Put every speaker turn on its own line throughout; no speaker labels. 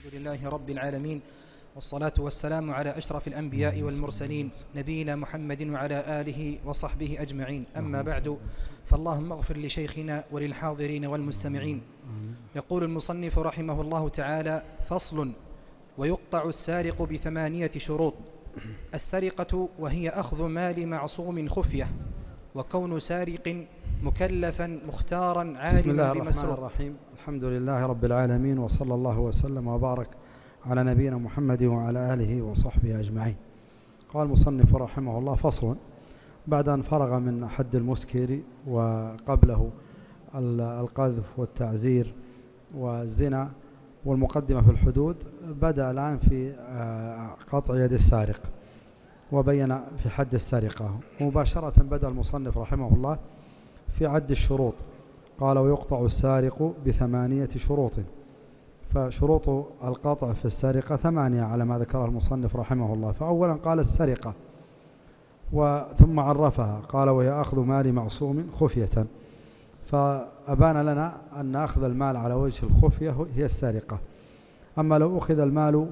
لله رب العالمين، والصلاة والسلام على أشرف الأنبياء والمرسلين نبينا محمد وعلى آله وصحبه أجمعين. أما بعد، فاللهم اغفر لشيخنا وللحاضرين والمستمعين. يقول المصنف رحمه الله تعالى: فصل: ويقطع السارق ب8 شروط. السرقة وهي أخذ مال معصوم خفية، وكون سارق مكلفا مختارا عالما بمسروق.
بسم الله الرحمن الرحيم. الحمد لله رب العالمين، وصلى الله وسلم وبارك على نبينا محمد وعلى آله وصحبه أجمعين. قال المصنف رحمه الله: فصل: بعد أن فرغ من حد المسكر وقبله القذف والتعزير والزنا والمقدمة في الحدود، بدأ الآن في قطع يد السارق، وبين في حد السرقة. ومباشرة بدأ المصنف رحمه الله في عد الشروط. قال: ويقطع السارق ب8 شروط. فشروط القطع في السرقة 8 على ما ذكره المصنف رحمه الله. فأولا قال السرقة، ثم عرفها قال: وهي أخذ مال معصوم خفية. فأبان لنا أن أخذ المال على وجه الخفية هي السرقة. أما لو أخذ المال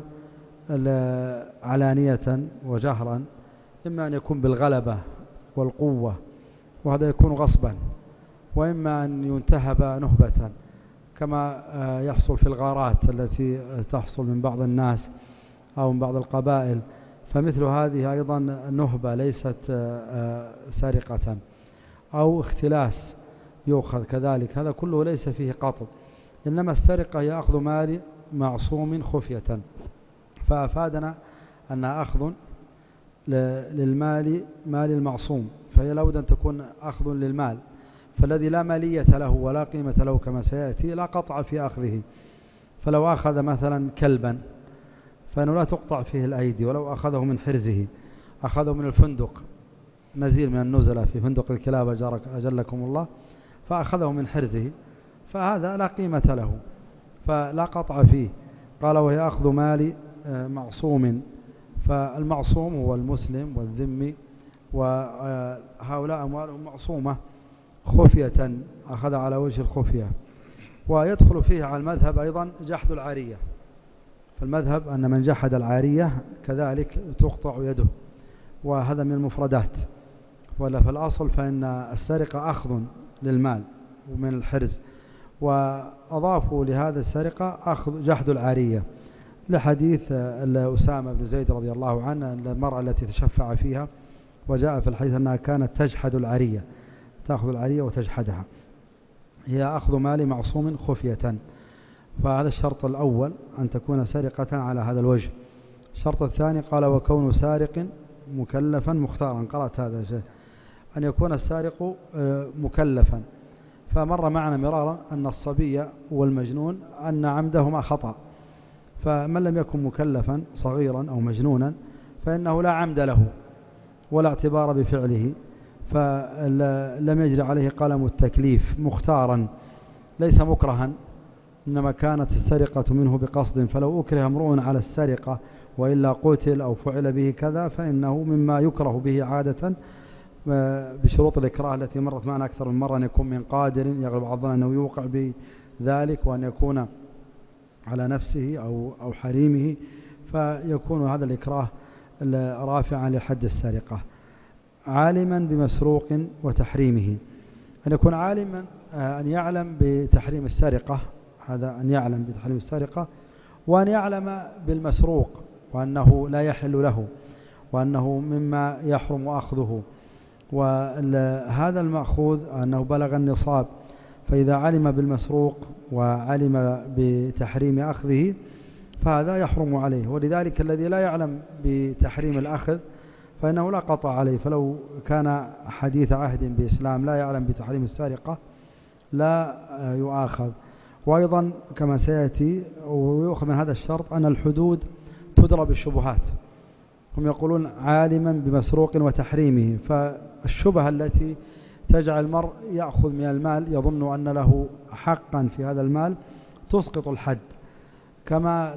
علانية وجهرا، إما أن يكون بالغلبة والقوة، وهذا يكون غصبا، وإما أن ينتهب نهبة، كما يحصل في الغارات التي تحصل من بعض الناس أو من بعض القبائل. فمثل هذه أيضا نهبة ليست سرقة. أو اختلاس يؤخذ كذلك، هذا كله ليس فيه قطع، إنما السرقة هي أخذ مال معصوم خفية. فأفادنا أن أخذ للمال مال المعصوم، فهي لابد أن تكون أخذ للمال، فالذي لا مالية له ولا قيمة له كما سيأتي لا قطع في أخذه. فلو أخذ مثلا كلبا فإنه لا تقطع فيه الأيدي، ولو أخذه من حرزه، أخذه من الفندق، نزيل من النزلة في فندق الكلاب أجلكم الله، فأخذه من حرزه، فهذا لا قيمة له فلا قطع فيه. قال: وهي أخذ مال معصوم. فالمعصوم هو المسلم والذمي، وهؤلاء أموالهم معصومة خفية، أخذ على وجه الخفية. ويدخل فيه على المذهب أيضا جحد العارية. فالمذهب أن من جحد العارية كذلك تقطع يده، وهذا من المفردات. ولا في الأصل فإن السرقة أخذ للمال ومن الحرز، وأضافوا لهذا السرقة أخذ جحد العارية لحديث أسامة بن زيد رضي الله عنه، المرأة التي تشفع فيها، وجاء في الحديث أنها كانت تجحد العارية، تأخذ العارية وتجحدها. هي أخذ مال معصوم خفية. فهذا الشرط الأول، أن تكون سرقة على هذا الوجه. الشرط الثاني قال: وكون سارق مكلفا مختارا. قرأت هذا الشيء، أن يكون السارق مكلفا. فمر معنا مرارا أن الصبي والمجنون أن عمدهما خطأ، فمن لم يكن مكلفا صغيرا أو مجنونا فإنه لا عمد له ولا اعتبار بفعله، فلم يجري عليه قلم التكليف، مختارا ليس مكرها، إنما كانت السرقة منه بقصد. فلو أكره امرؤ على السرقة وإلا قتل أو فعل به كذا فإنه مما يكره به عادة بشروط الإكراه التي مرت معنا أكثر من مرة، أن يكون من قادر يغلب على الظن أنه يوقع بذلك، وأن يكون على نفسه أو حريمه، فيكون هذا الإكراه رافعا لحد السرقة. عالما بمسروق وتحريمه. أن يكون عالما، أن يعلم بتحريم السرقة، هذا أن يعلم بتحريم السرقة، وأن يعلم بالمسروق وأنه لا يحل له، وأنه مما يحرم أخذه. وهذا المأخوذ أنه بلغ النصاب، فإذا علم بالمسروق وعلم بتحريم أخذه فهذا يحرم عليه. ولذلك الذي لا يعلم بتحريم الأخذ فإنه لا قطع عليه. فلو كان حديث عهد بإسلام لا يعلم بتحريم السرقة لا يؤاخذ. وأيضا كما سيأتي ويؤخذ من هذا الشرط أن الحدود تدرى بالشبهات. هم يقولون عالما بمسروق وتحريمه، فالشبهة التي تجعل المرء يأخذ من المال يظن أن له حقا في هذا المال تسقط الحد، كما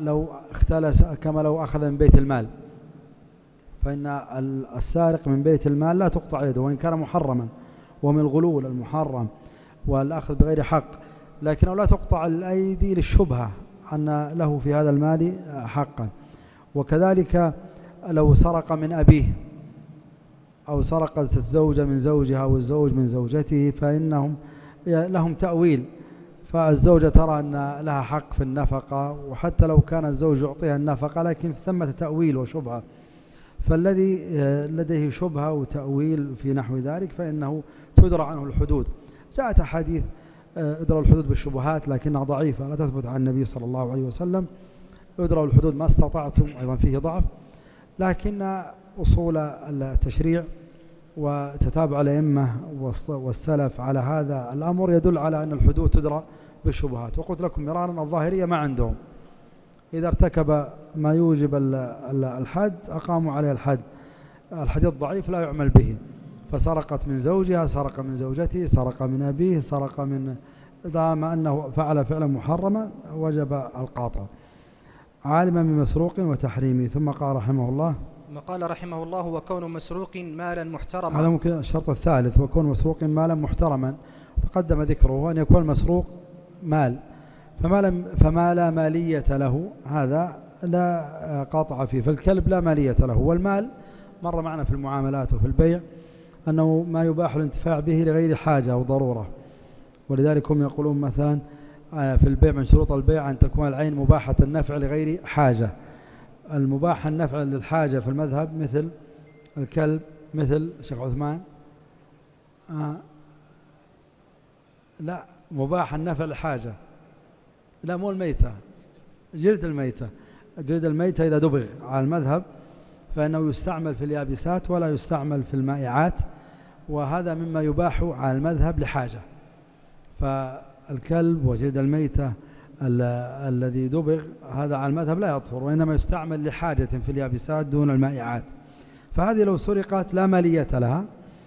لو أخذ من بيت المال، فإن السارق من بيت المال لا تقطع يده وإن كان محرما، ومن الغلول المحرم والأخذ بغير حق، لكنه لا تقطع الأيدي للشبهة أن له في هذا المال حقا. وكذلك لو سرق من أبيه أو سرقت الزوجة من زوجها أو الزوج من زوجته فإنهم لهم تأويل، فالزوجة ترى أن لها حق في النفقة، وحتى لو كان الزوج يعطيها النفقة لكن ثمة تأويل وشبهة، فالذي لديه شبهة وتأويل في نحو ذلك فإنه تدرى عنه الحدود. جاءت أحاديث ادروا الحدود بالشبهات لكنها ضعيفة لا تثبت عن النبي صلى الله عليه وسلم. ادروا الحدود ما استطعتم أيضا فيه ضعف، لكن أصول التشريع وتتابع الأئمة والسلف على هذا الأمر يدل على أن الحدود تدرى بالشبهات. وقلت لكم مرارا الظاهرية ما عندهم، إذا ارتكب ما يوجب الحد أقاموا عليه الحد. الحديث ضعيف لا يعمل به، فسرقت من زوجها، سرق من زوجته، سرق من أبيه، سرق من دام أنه فعل فعلا محرما وجب القاطع عالما بمسروق وتحريمه. ثم قال رحمه الله
وكون مسروق مالا محترما.
هذا ممكن الشرط الثالث، وكون مسروق مالا محترما تقدم ذكره، أن يكون مسروق مال فما لا مالية له هذا لا قاطع فيه. فالكلب لا مالية له، والمال مر معنا في المعاملات وفي البيع أنه ما يباح الانتفاع به لغير حاجة أو ضرورة، ولذلك هم يقولون مثلا في البيع من شروط البيع أن تكون العين مباحة النفع لغير حاجة. المباح النفع للحاجة في المذهب مثل الكلب، مثل الشيخ عثمان لا مباح النفع للحاجة، لا مو الميتة، جلد الميتة. جلد الميتة إذا دبغ على المذهب فإنه يستعمل في اليابسات ولا يستعمل في المائعات، وهذا مما يباح على المذهب لحاجة. فالكلب وجلد الميتة الذي دبغ هذا على المذهب لا يطهر، وإنما يستعمل لحاجة في اليابسات دون المائعات. فهذه لو سرقت لا مالية لها.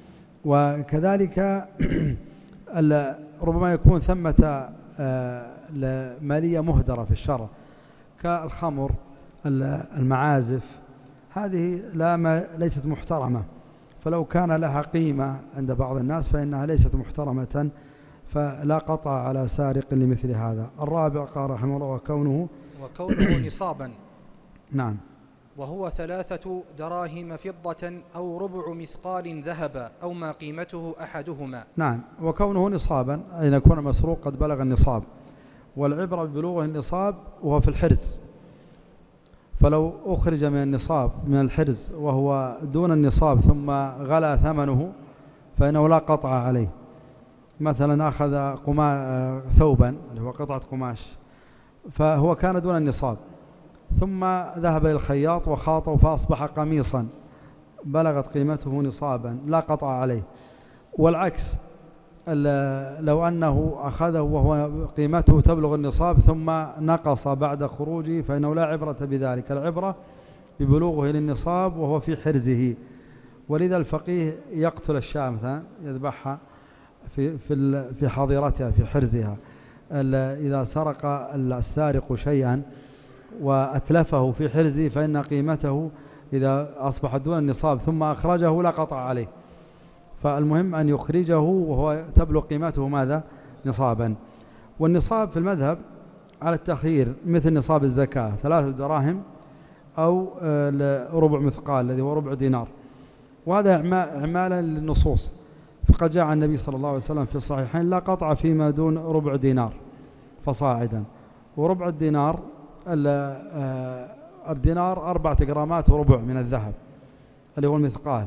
وكذلك ربما يكون ثمة مالية مهدرة في الشرع كالخمر، المعازف، هذه ليست محترمة، فلو كان لها قيمة عند بعض الناس فإنها ليست محترمة، فلا قطع على سارق لمثل هذا. الرابع قال رحمه الله وكونه
نصابا.
نعم.
وهو 3 دراهم فضة أو ربع مثقال ذهبا أو ما قيمته أحدهما.
نعم. وكونه نصابا أن يكون مسروق قد بلغ النصاب، والعبرة ببلوغه النصاب وهو في الحرز، فلو أخرج من النصاب من الحرز وهو دون النصاب ثم غلى ثمنه فإنه لا قطع عليه. مثلا أخذ ثوبا اللي هو قطعة قماش فهو كان دون النصاب، ثم ذهب إلى الخياط وخاطه فأصبح قميصا بلغت قيمته نصابا لا قطع عليه. والعكس لو أنه أخذه وهو قيمته تبلغ النصاب ثم نقص بعد خروجه فإنه لا عبرة بذلك، العبرة ببلوغه للنصاب وهو في حرزه. ولذا الفقيه يقتل الشاة مثلا يذبحها في حاضرتها في حرزها. إذا سرق السارق شيئا وأتلفه في حرزه فإن قيمته إذا أصبح دون النصاب ثم أخرجه لا قطع عليه. فالمهم أن يخرجه وهو تبلغ قيمته ماذا؟ نصابا. والنصاب في المذهب على التخيير مثل نصاب الزكاة 3 دراهم أو ربع مثقال الذي هو ربع دينار، وهذا إعمالا للنصوص. فقد جاء النبي صلى الله عليه وسلم في الصحيحين لا قطع فيما دون ربع دينار فصاعدا. وربع الدينار الدينار 4 جرامات وربع من الذهب اللي هو المثقال،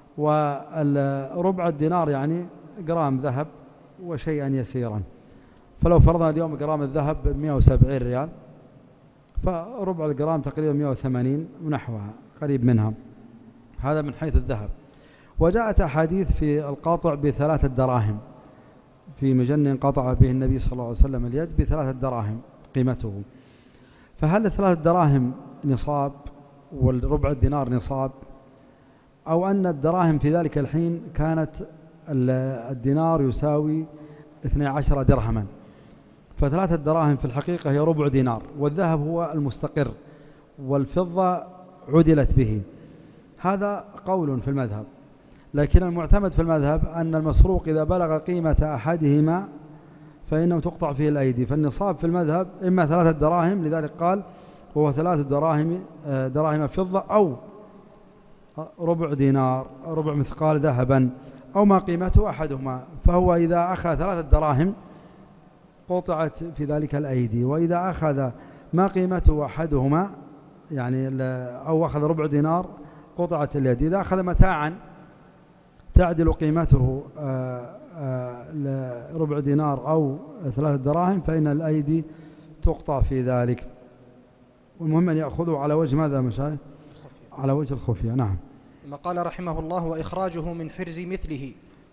وربع الدينار يعني جرام ذهب وشيئا يسيرا. فلو فرضنا اليوم جرام الذهب 170 ريال فربع الجرام تقريبا 180 ونحوها قريب منها، هذا من حيث الذهب. وجاءت أحاديث في القاطع ب3 دراهم في مجن قطع به النبي صلى الله عليه وسلم اليد ب3 دراهم قيمته. فهل 3 دراهم نصاب والربع الدينار نصاب، أو أن الدراهم في ذلك الحين كانت الدينار يساوي 12 درهما، ف3 دراهم في الحقيقة هي ربع دينار، والذهب هو المستقر والفضة عدلت به. هذا قول في المذهب، لكن المعتمد في المذهب أن المسروق إذا بلغ قيمة أحدهما فإنه تقطع فيه الأيدي. فالنصاب في المذهب إما 3 دراهم، لذلك قال وهو 3 دراهم فضة أو ربع دينار، ربع مثقال ذهبا، أو ما قيمته أحدهما. فهو إذا أخذ 3 دراهم قطعت في ذلك الأيدي، وإذا أخذ ما قيمته أحدهما يعني أو أخذ ربع دينار قطعت اليد. إذا أخذ متاعا تعدل قيمته ربع دينار أو 3 دراهم فإن الأيدي تقطع في ذلك. والمهم أن يأخذوا على وجه ماذا مشايخ؟ على وجه الخفية. نعم.
ثم قال رحمه الله: وإخراجه من حرز مثله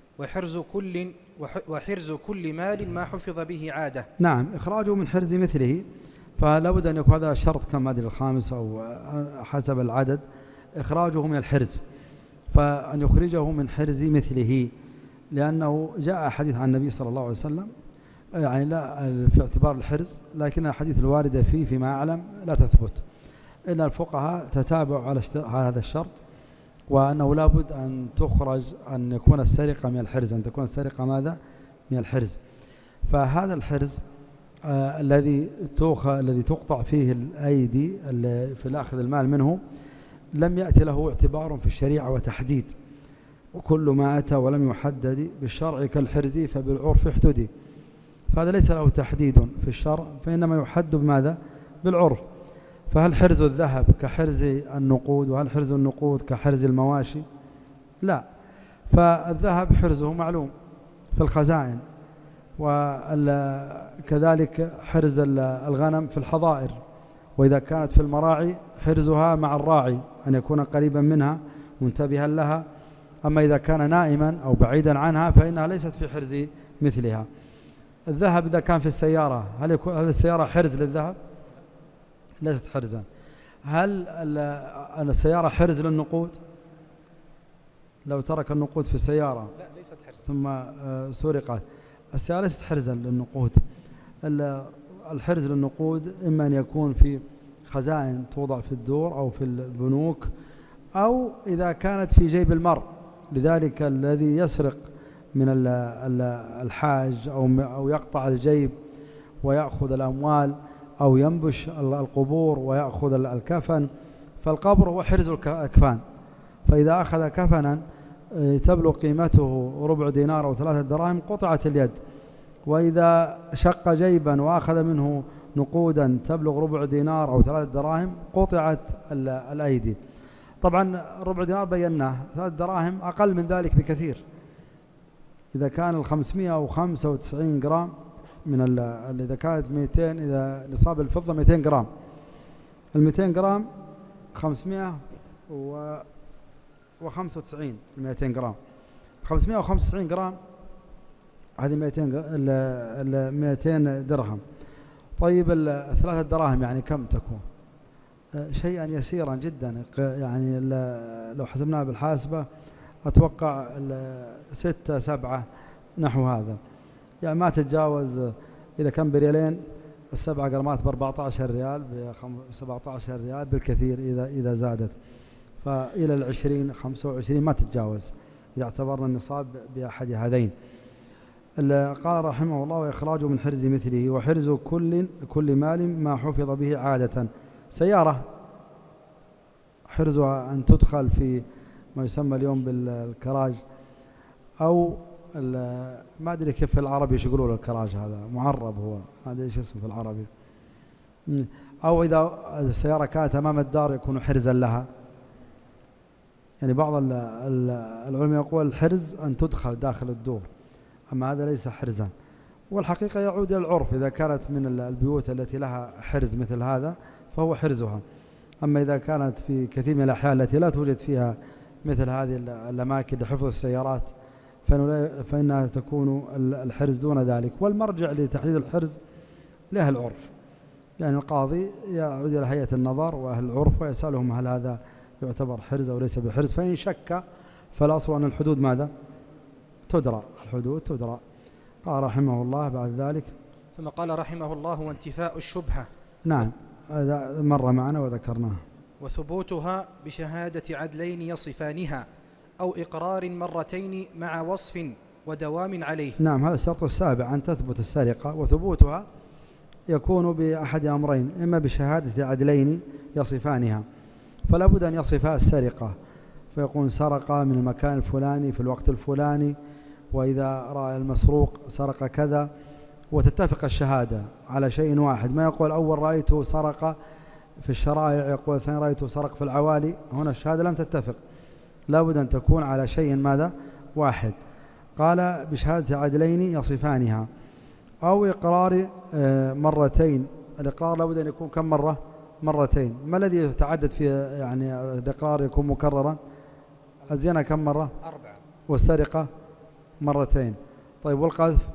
وحرز كل مال ما حفظ به عادة.
نعم، إخراجه من حرز مثله، فلا بد أن يكون هذا شرط كما أدري الخامس أو حسب العدد، إخراجه من الحرز، فأن يخرجه من حرز مثله، لأنه جاء حديث عن النبي صلى الله عليه وسلم يعني لا في اعتبار الحرز، لكن الحديث الواردة فيما أعلم لا تثبت. إن الفقهاء تتابعوا على هذا الشرط، وأنه لا بد أن تخرج أن يكون السرقة من الحرز، أن تكون السرقة ماذا؟ من الحرز. فهذا الحرز الذي تقطع فيه الأيدي في الأخذ المال منه لم يأتي له اعتبار في الشريعة وتحديد، وكل ما أتى ولم يحدد بالشرع كالحرز فبالعرف احتدي. فهذا ليس له تحديد في الشرع، فإنما يحد بماذا؟ بالعرف. فهل حرز الذهب كحرز النقود؟ وهل حرز النقود كحرز المواشي؟ لا. فالذهب حرزه معلوم في الخزائن، وكذلك حرز الغنم في الحظائر، وإذا كانت في المراعي حرزها مع الراعي أن يكون قريبا منها منتبها لها. أما إذا كان نائما أو بعيدا عنها فإنها ليست في حرز مثلها. الذهب إذا كان في السيارة هل السيارة حرز للذهب؟ ليست حرزا. هل السيارة حرز للنقود؟ لو ترك النقود في السيارة
لا ليست حرز
ثم سرقت، السيارة ليست حرزا للنقود. الحرز للنقود إما أن يكون في خزائن توضع في الدور أو في البنوك، أو إذا كانت في جيب المرء. لذلك الذي يسرق من الحاج أو يقطع الجيب ويأخذ الأموال، أو ينبش القبور ويأخذ الكفن، فالقبر هو حرز الأكفان. فإذا أخذ كفنا تبلغ قيمته ربع دينار أو 3 دراهم قطعت اليد. وإذا شق جيبا وأخذ منه نقودا تبلغ ربع دينار أو 3 دراهم قطعت الأيدي. طبعا ربع دينار بيناه، 3 دراهم أقل من ذلك بكثير. إذا كان 595 جرام إذا كانت 200، إذا نصاب الفضة 200 جرام، 200 جرام 595 200 جرام، 595 جرام هذه 200 درهم. طيب 3 دراهم يعني كم تكون؟ شيئا يسيرا جدا، يعني لو حسبناها بالحاسبة أتوقع 6 7 نحو هذا، يعني ما تتجاوز. إذا كان بريالين 7 جرامات ب14 ريال، ب17 ريال بالكثير إذا زادت، فإلى 20 25 ما تتجاوز إذا اعتبرنا النصاب بأحد هذين. قال رحمه الله: وإخراجه من حرز مثله وحرز كل مال ما حفظ به عادة. سيارة حرزها أن تدخل في ما يسمى اليوم بالكراج، أو ما أدري كيف في العربي يقولوا الكراج، هذا معرب هو، ما أدري إيش اسمه في العربي. أو إذا السيارة كانت أمام الدار يكون حرزا لها. يعني بعض العلماء يقول الحرز أن تدخل داخل الدور، أما هذا ليس حرزا. والحقيقة يعود إلى العرف، إذا كانت من البيوت التي لها حرز مثل هذا فهو حرزها. أما إذا كانت في كثير من الأحيان التي لا توجد فيها مثل هذه الأماكن لحفظ السيارات فإنها تكون الحرز دون ذلك. والمرجع لتحديد الحرز له العرف، يعني القاضي يعود إلى هيئة النظر وأهل العرف ويسألهم هل هذا يعتبر حرز أو ليس بحرز. فإن شك فالأصل أن الحدود ماذا؟ تدرى، الحدود تدرى. قال رحمه الله بعد ذلك:
ثم قال رحمه الله: وانتفاء الشبهة.
نعم، هذا مر معنا وذكرناه.
وثبوتها بشهادة عدلين يصفانها، أو إقرار مرتين مع وصف ودوام عليه.
نعم، هذا الشرط السابع، أن تثبت السرقة، وثبوتها يكون بأحد أمرين: إما بشهادة عدلين يصفانها، فلا بد أن يصف السرقة، فيقول سرق من المكان الفلاني في الوقت الفلاني، وإذا رأى المسروق سرق كذا، وتتفق الشهادة على شيء واحد. ما يقول أول رأيته سرق في الشرائع، يقول ثاني رأيته سرق في العوالي. هنا الشهادة لم تتفق، لا بد أن تكون على شيء ماذا؟ واحد. قال بشهادة عدلين يصفانها، أو إقرار مرتين. الإقرار لا بد أن يكون كم مرة؟ مرتين. ما الذي يتعدد فيه يعني الإقرار يكون مكررا؟ الزنا كم مرة؟
4.
والسرقة مرتين. طيب والقذف؟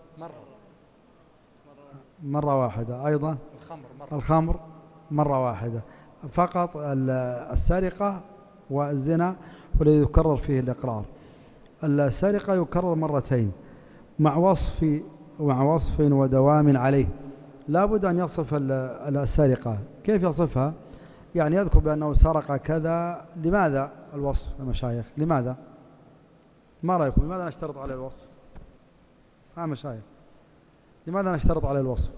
مرة واحدة. أيضا الخمر مرة واحدة فقط. السرقة والزنا والذي يكرر فيه الإقرار. السرقة يكرر مرتين مع وصف ودوام عليه. لا بد أن يصف السرقة. كيف يصفها؟ يعني يذكر بأنه سرق كذا. لماذا الوصف يا مشايخ؟ لماذا؟ ما رأيكم؟ لماذا نشترط على الوصف؟ مشايخ، لماذا نشترط على الوصف؟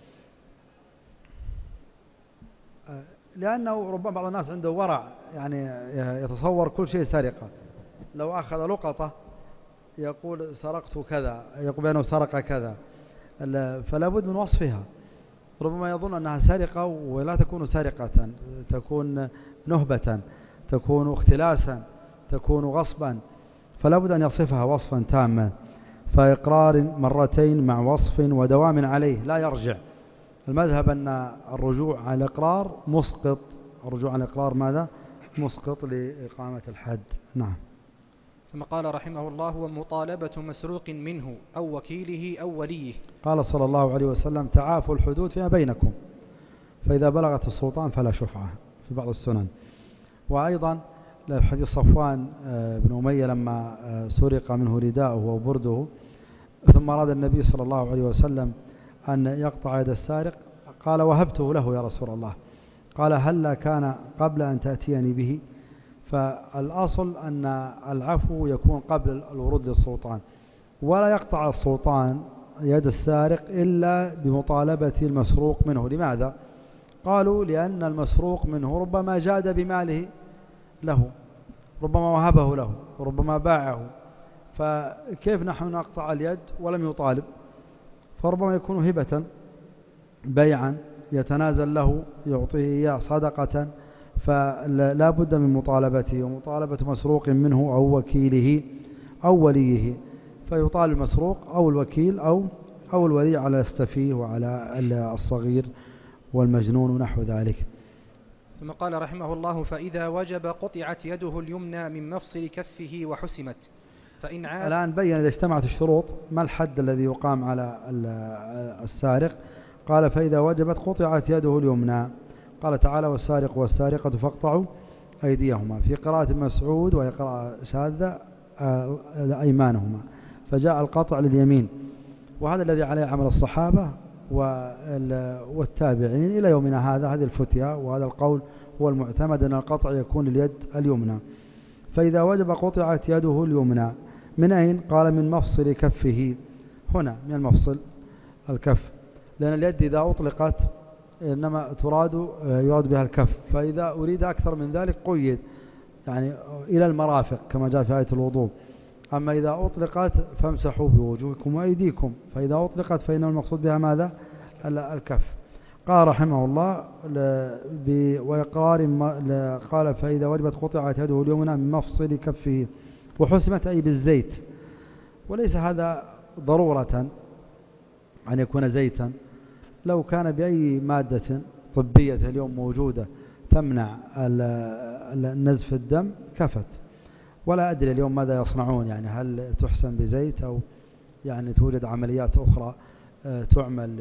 لأنه ربما بعض الناس عنده ورع، يعني يتصور كل شيء سرقة. لو أخذ لقطة يقول سرقت كذا، يقول بأنه سرق كذا، فلا بد من وصفها. ربما يظن أنها سرقة ولا تكون سرقة، تكون نهبة، تكون اختلاسا، تكون غصبا، فلا بد أن يصفها وصفا تاما. فإقرار مرتين مع وصف ودوام عليه لا يرجع. المذهب أن الرجوع على الإقرار مسقط. الرجوع على الإقرار ماذا؟ مسقط لإقامة الحد. نعم.
ثم قال رحمه الله: ومطالبة مسروق منه أو وكيله أو وليه.
قال صلى الله عليه وسلم: تعافوا الحدود فيما بينكم، فإذا بلغت السلطان فلا شفعة، في بعض السنن. وأيضا حديث صفوان بن أمية لما سرق منه رداءه وبرده، ثم أراد النبي صلى الله عليه وسلم أن يقطع يد السارق، قال: وهبته له يا رسول الله. قال: هل كان قبل أن تأتيني به؟ فالأصل أن العفو يكون قبل الورود للسلطان، ولا يقطع السلطان يد السارق إلا بمطالبة المسروق منه. لماذا؟ قالوا: لأن المسروق منه ربما جاد بماله له، ربما وهبه له، وربما باعه، فكيف نحن نقطع اليد ولم يطالب؟ فربما يكون هبة، بيعا، يتنازل له، يعطيه إياه صدقة، فلا بد من مطالبته، ومطالبة مسروق منه أو وكيله أو وليه. فيطالب المسروق أو الوكيل أو الولي على السفيه وعلى الصغير والمجنون ونحو ذلك.
ثم قال رحمه الله: فإذا وجب قطعت يده اليمنى من مفصل كفه وحسمت، فإن عاد.
الآن بين إذا اجتمعت الشروط ما الحد الذي يقام على السارق. قال: فإذا وجبت قطعت يده اليمنى. قال تعالى: والسارق والسارقة فاقطعوا أيديهما. في قراءة مسعود وهي قراءة شاذة أيمانهما، فجاء القطع لليمين. وهذا الذي عليه عمل الصحابة والتابعين إلى يومنا هذا. هذه الفتية وهذا القول هو المعتمد، أن القطع يكون لليد اليمنى. فإذا وجب قطعت يده اليمنى. من أين؟ قال: من مفصل كفه. هنا من المفصل الكف، لأن اليد إذا أطلقت إنما يراد بها الكف، فإذا أريد أكثر من ذلك قيد، يعني إلى المرافق كما جاء في آية الوضوء. أما إذا أطلقت فامسحوا بوجوهكم وأيديكم، فإذا أطلقت فإن المقصود بها ماذا؟ الكف. قال رحمه الله: وإقرار قال: فإذا وجبت قطعت يده اليمنى من مفصل كفه وحسمت، أي بالزيت. وليس هذا ضرورة أن يكون زيتا، لو كان بأي مادة طبية اليوم موجودة تمنع نزف الدم كفت. ولا أدري اليوم ماذا يصنعون، يعني هل تحسن بزيت أو يعني توجد عمليات أخرى تعمل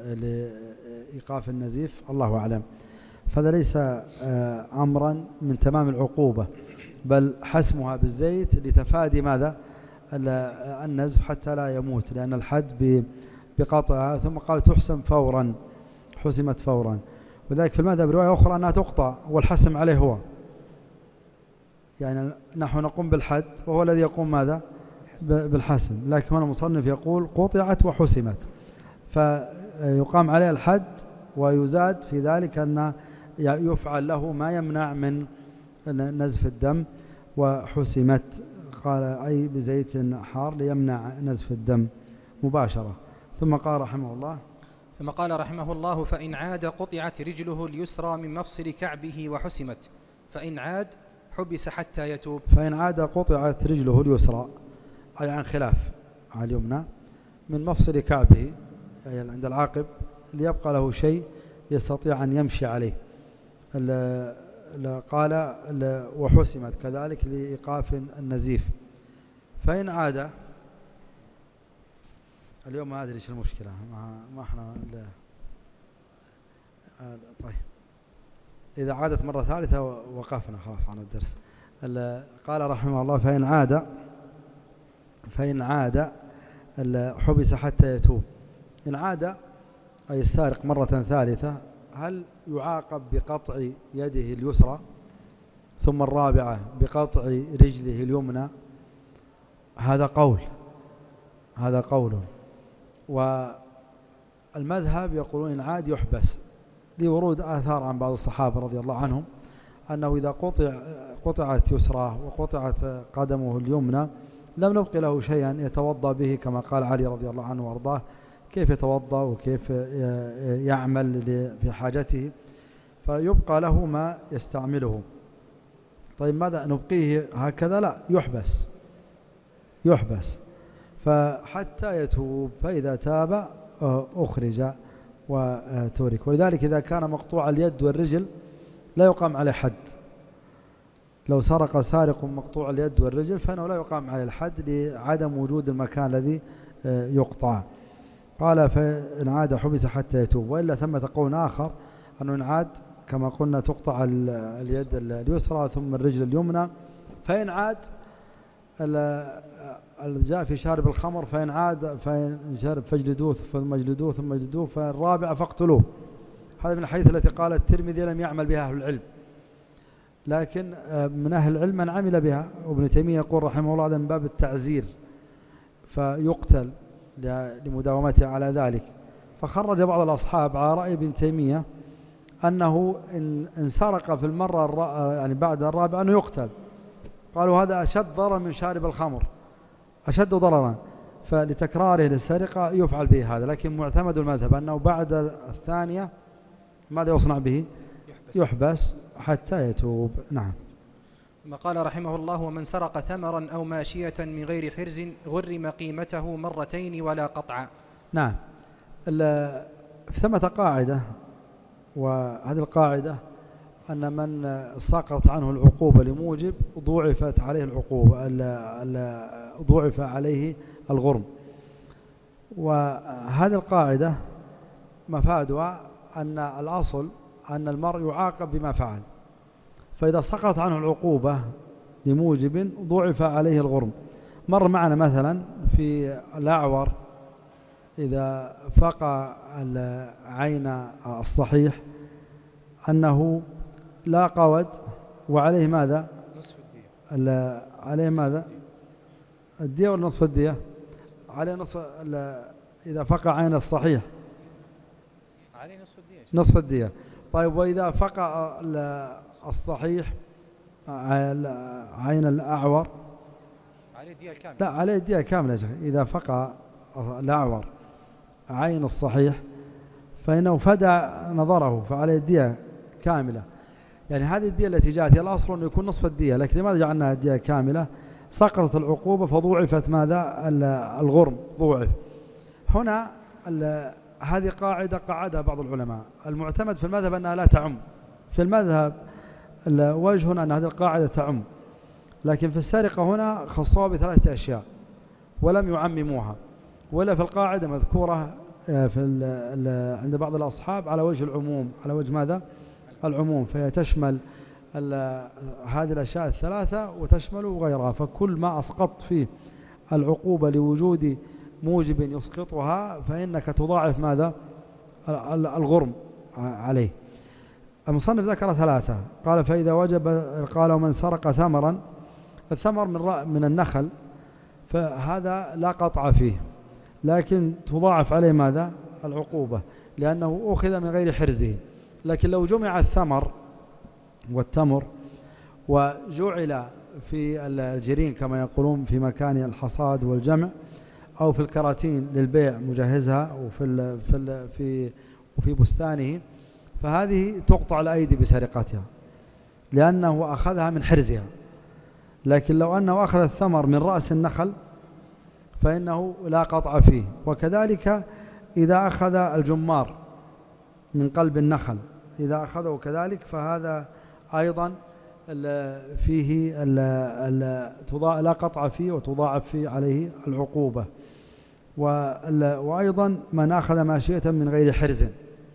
لإيقاف النزيف، الله أعلم. فهذا ليس أمرا من تمام العقوبة، بل حسمها بالزيت لتفادي ماذا؟ النزف حتى لا يموت، لأن الحد بقطعها. ثم قال: تحسم فورا، حسمت فورا. وذلك في المذهب رواية أخرى أنها تقطع والحسم عليه هو، يعني نحن نقوم بالحد وهو الذي يقوم ماذا؟ بالحسم، لكن هنا المصنف يقول قطعت وحسمت، فيقام عليه الحد ويزاد في ذلك أن يفعل له ما يمنع من نزف الدم. وحسمت قال أي بزيت حار ليمنع نزف الدم مباشرة. ثم قال رحمه الله
فإن عاد قطعت رجله اليسرى من مفصل كعبه وحسمت، فإن عاد حبس حتى يتوب.
فإن عاد قطعت رجله اليسرى أي عن خلاف على اليمنى من مفصل كعبه أي عند العاقب ليبقى له شيء يستطيع أن يمشي عليه. قال وحسمت كذلك لإيقاف النزيف. فإن عاد اليوم ما أدري إيش المشكلة ما احنا طيب إذا عادت مرة ثالثة وقفنا خلاص عن الدرس. قال رحمه الله فإن عاد حبس حتى يتوب. إن عاد أي السارق مرة ثالثة هل يعاقب بقطع يده اليسرى ثم الرابعة بقطع رجله اليمنى؟ هذا قول. والمذهب يقولون إن عاد يحبس لورود آثار عن بعض الصحابة رضي الله عنهم أنه إذا قطعت يسراه وقطعت قدمه اليمنى لم نبق له شيئا يتوضأ به، كما قال علي رضي الله عنه وارضاه كيف يتوضأ وكيف يعمل في حاجته، فيبقى له ما يستعمله. طيب ماذا نبقيه هكذا؟ لا، يحبس فحتى يتوب، فإذا تاب أخرج وترك. ولذلك إذا كان مقطوع اليد والرجل لا يقام عليه حد. لو سرق سارق مقطوع اليد والرجل فإنه لا يقام عليه الحد لعدم وجود المكان الذي يقطع. قال فإن عاد حبس حتى يتوب. وإلا ثمة قول آخر أنه إن عاد كما قلنا تقطع اليد اليسرى ثم الرجل اليمنى. فإن عاد جاء في شارب الخمر فإن عاد فإن شرب فاجلدوه ثم اجلدوه فالرابع فاقتلوه. هذا من الحديث التي قال الترمذي لم يعمل بها أهل العلم، لكن من أهل العلم من عمل بها. وابن تيمية يقول رحمه الله هذا من باب التعزير فيقتل لمداومته على ذلك. فخرج بعض الأصحاب على رأي ابن تيمية أنه إن سرق في المرة يعني بعد الرابعة أنه يقتل. قالوا هذا أشد ضررا من شارب الخمر، أشد ضررا، فلتكراره للسرقة يفعل به هذا. لكن معتمد المذهب أنه بعد الثانية ماذا يصنع به؟ يحبس حتى يتوب. نعم.
ثم قال رحمه الله ومن سرق ثمرا أو ماشية من غير حرز غرم قيمته مرتين ولا قطع.
نعم. ثمة قاعدة، وهذه القاعدة أن من سقط عنه العقوبة لموجب ضوعفت عليه العقوبة، ضوعف عليه الغرم. وهذه القاعدة مفادها أن الأصل أن المرء يعاقب بما فعل، فإذا سقط عنه العقوبة لموجب ضوعف عليه الغرم. مر معنا مثلا في الأعور إذا فقع العين الصحيح أنه لا قود وعليه ماذا؟
نصف الدية.
عليه ماذا؟ الدية ولا نصف الدية؟ عليه إذا فقع عين الصحيح
عليه
نصف الدية. طيب وإذا فقع الصحيح عين الأعور
عليه الدية كاملة؟
لا، عليه الدية كاملة. إذا فقع الأعور عين الصحيح فإنه فدع نظره فعليه الدية كاملة. يعني هذه الدية التي جاءت هي الأصل أنه يكون نصف الدية، لكن لماذا جعلناها الدية كاملة؟ سقطت العقوبة فضوعفت ماذا؟ الغرم ضوعف. هنا هذه قاعدة قعدها بعض العلماء. المعتمد في المذهب أنها لا تعم. في المذهب وجه أن هذه القاعدة تعم، لكن في السرقة هنا خصوها بثلاثة أشياء ولم يعمموها. ولا في القاعدة مذكورة عند بعض الأصحاب على وجه العموم، على وجه ماذا؟ العموم، فهي تشمل هذه الأشياء الثلاثة وتشمل غيرها. فكل ما أسقط فيه العقوبة لوجود موجب يسقطها فإنك تضاعف ماذا؟ الغرم عليه. المصنف ذكر ثلاثة. قال فإذا وجب، قال ومن سرق ثمرا، الثمر من النخل، فهذا لا قطع فيه، لكن تضاعف عليه ماذا؟ العقوبة، لأنه أخذ من غير حرزه. لكن لو جمع الثمر والتمر وجعل في الجرين كما يقولون في مكان الحصاد والجمع، أو في الكراتين للبيع مجهزها وفي بستانه، فهذه تقطع الأيدي بسرقتها لأنه أخذها من حرزها. لكن لو أنه أخذ الثمر من رأس النخل فإنه لا قطع فيه. وكذلك إذا أخذ الجمار من قلب النخل، إذا أخذه كذلك فهذا أيضا فيه لا قطع فيه وتضاعف فيه عليه العقوبة. وأيضا من أخذ ماشية من غير حرز،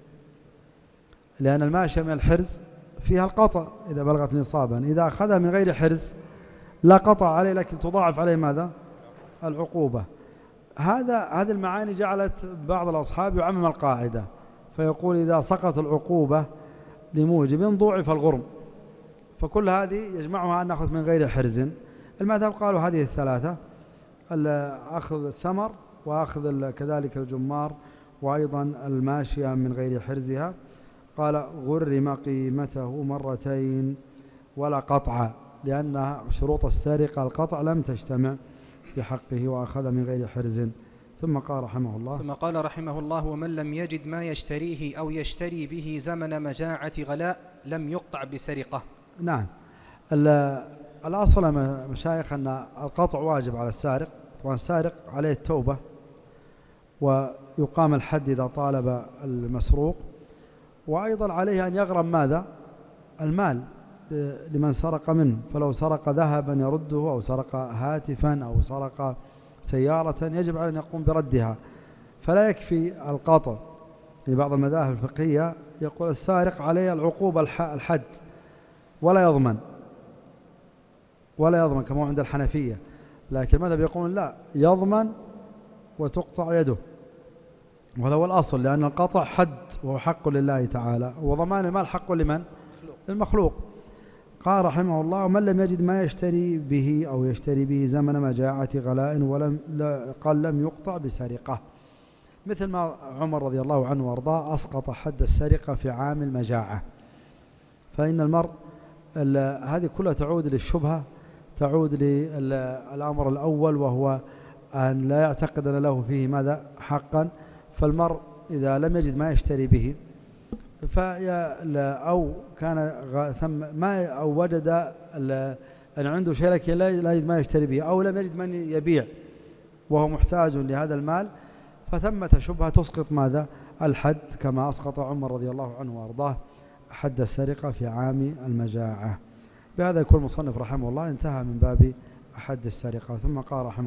لأن الماشية من الحرز فيها القطع إذا بلغت نصابا. إذا أخذها من غير حرز لا قطع عليه، لكن تضاعف عليه ماذا؟ العقوبة. هذه المعاني جعلت بعض الأصحاب يعمم القاعدة فيقول إذا سقط العقوبة لموجب ضوعف الغرم، فكل هذه يجمعها أن نأخذ من غير حرز. المذهب قالوا هذه الثلاثة: أخذ الثمر، وأخذ كذلك الجمار، وأيضا الماشية من غير حرزها. قال غرم قيمته مرتين ولا قطع، لأن شروط السرقة القطع لم تجتمع في حقه وأخذ من غير حرز. ثم قال رحمه الله
ومن لم يجد ما يشتريه أو يشتري به زمن مجاعة غلاء لم يقطع بسرقة.
نعم، الأصل مشايخ أن القطع واجب على السارق، والسارق عليه التوبة ويقام الحد إذا طالب المسروق، وأيضا عليه أن يغرم ماذا؟ المال لمن سرق منه. فلو سرق ذهبا يرده، أو سرق هاتفا، أو سرق سيارة، يجب عليه أن يقوم بردها. فلا يكفي القطع. في بعض المذاهب الفقهية يقول السارق عليه العقوبة الحد ولا يضمن كما عند الحنفية. لكن المذهب يقول لا، يضمن وتقطع يده، وهذا هو الأصل، لأن القطع حد وهو حق لله تعالى، وضمان المال حق لمن؟ المخلوق. قال رحمه الله ومن لم يجد ما يشتري به أو يشتري به زمن مجاعة غلاء قال لم يقطع بسرقة، مثل ما عمر رضي الله عنه وارضاه أسقط حد السرقة في عام المجاعة. فإن المرء هذه كلها تعود للشبهة، تعود للأمر الأول، وهو أن لا يعتقد أن له فيه ماذا؟ حقا. فالمرء إذا لم يجد ما يشتري به أو كان أو وجد أن عنده شيء لكن لا يجد ما يشتري به، أو لم يجد من يبيع وهو محتاج لهذا المال، فثمة شبهة تسقط ماذا؟ الحد، كما أسقط عمر رضي الله عنه وارضاه حد السرقة في عام المجاعة. بهذا يكون المصنف رحمه الله انتهى من باب حد السرقة. ثم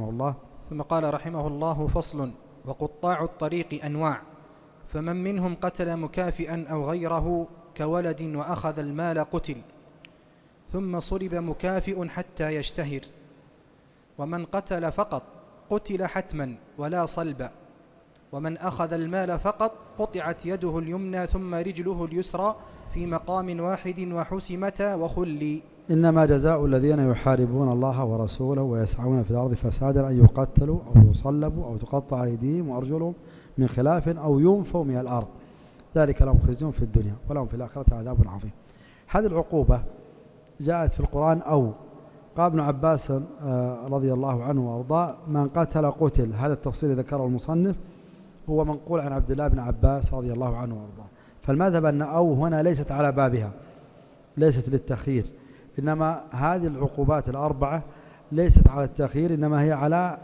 قال رحمه الله
فصل: وقطاع الطريق أنواع، فمن منهم قتل مكافئا أو غيره كولد وأخذ المال قتل، ثم صلب مكافئ حتى يشتهر. ومن قتل فقط قتل حتما ولا صلب، ومن أخذ المال فقط قطعت يده اليمنى ثم رجله اليسرى في مقام واحد وحسمتا وخلي.
إنما جزاء الذين يحاربون الله ورسوله ويسعون في الأرض فسادا أن يقتلوا أو يصلبوا أو تقطع أيديهم وأرجلهم من خلاف أو ينفوا من الأرض، ذلك لهم خزي في الدنيا ولهم في الآخرة عذاب عظيم. هذه العقوبة جاءت في القرآن قال ابن عباس رضي الله عنه وارضاه من قتل قتل. هذا التفصيل ذكره المصنف هو منقول عن عبد الله بن عباس رضي الله عنه وارضاه. فالمذهب أن هنا ليست على بابها، ليست للتخيير، إنما هذه العقوبات الأربعة ليست على التخيير، إنما هي على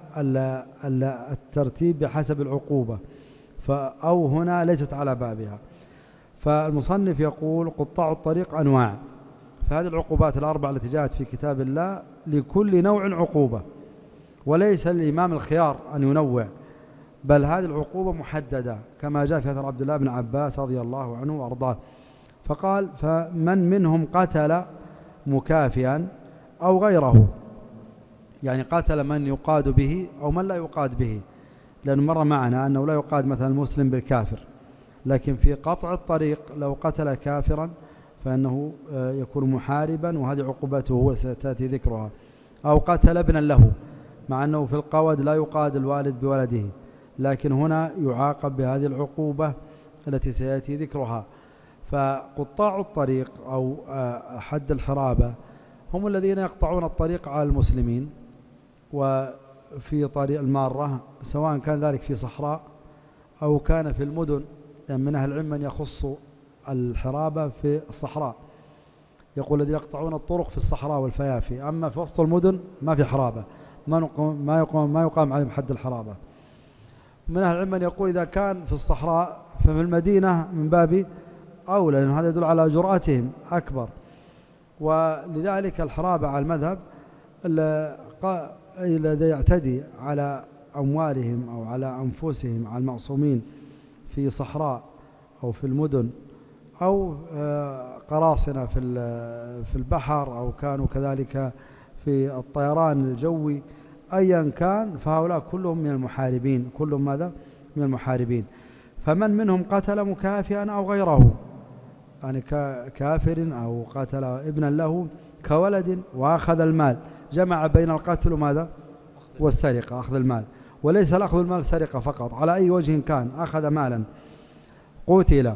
الترتيب بحسب العقوبة، فأو هنا ليست على بابها. فالمصنف يقول قطاع الطريق أنواع، فهذه العقوبات الأربعة التي جاءت في كتاب الله لكل نوع عقوبة، وليس الإمام الخيار أن ينوع، بل هذه العقوبة محددة كما جاء في أثر عبد الله بن عباس رضي الله عنه وأرضاه. فقال فمن منهم قتل مكافئا أو غيره، يعني قتل من يقاد به أو من لا يقاد به، لأن مر معنا أنه لا يقاد مثلا المسلم بالكافر، لكن في قطع الطريق لو قتل كافرا فإنه يكون محاربا وهذه عقوبته وستأتي ذكرها. أو قتل ابنا له، مع أنه في القود لا يقاد الوالد بولده، لكن هنا يعاقب بهذه العقوبة التي سيأتي ذكرها. فقطاع الطريق أو حد الحرابة هم الذين يقطعون الطريق على المسلمين وفي طريق المارة، سواء كان ذلك في صحراء أو كان في المدن. يعني من أهل العلم من يخص الحرابة في الصحراء، يقول الذين يقطعون الطرق في الصحراء والفيافي، أما في وسط المدن ما في حرابة، ما يقام عليهم حد الحرابة. من أهل العلم من يقول إذا كان في الصحراء ففي المدينة من باب أولى، لأن هذا يدل على جرأتهم أكبر. ولذلك الحرابة على المذهب الذي يعتدي على أموالهم أو على أنفسهم على المعصومين في صحراء أو في المدن أو قراصنة في البحر أو كانوا كذلك في الطيران الجوي، أيا كان، فهؤلاء كلهم من المحاربين، كلهم ماذا؟ من المحاربين. فمن منهم قتل مكافئا أو غيره، يعني كافر أو قتل ابنا له كولد وأخذ المال، جمع بين القتل وماذا؟ والسرقة، أخذ المال، وليس الأخذ المال سرقة فقط، على أي وجه كان أخذ مالا قتل.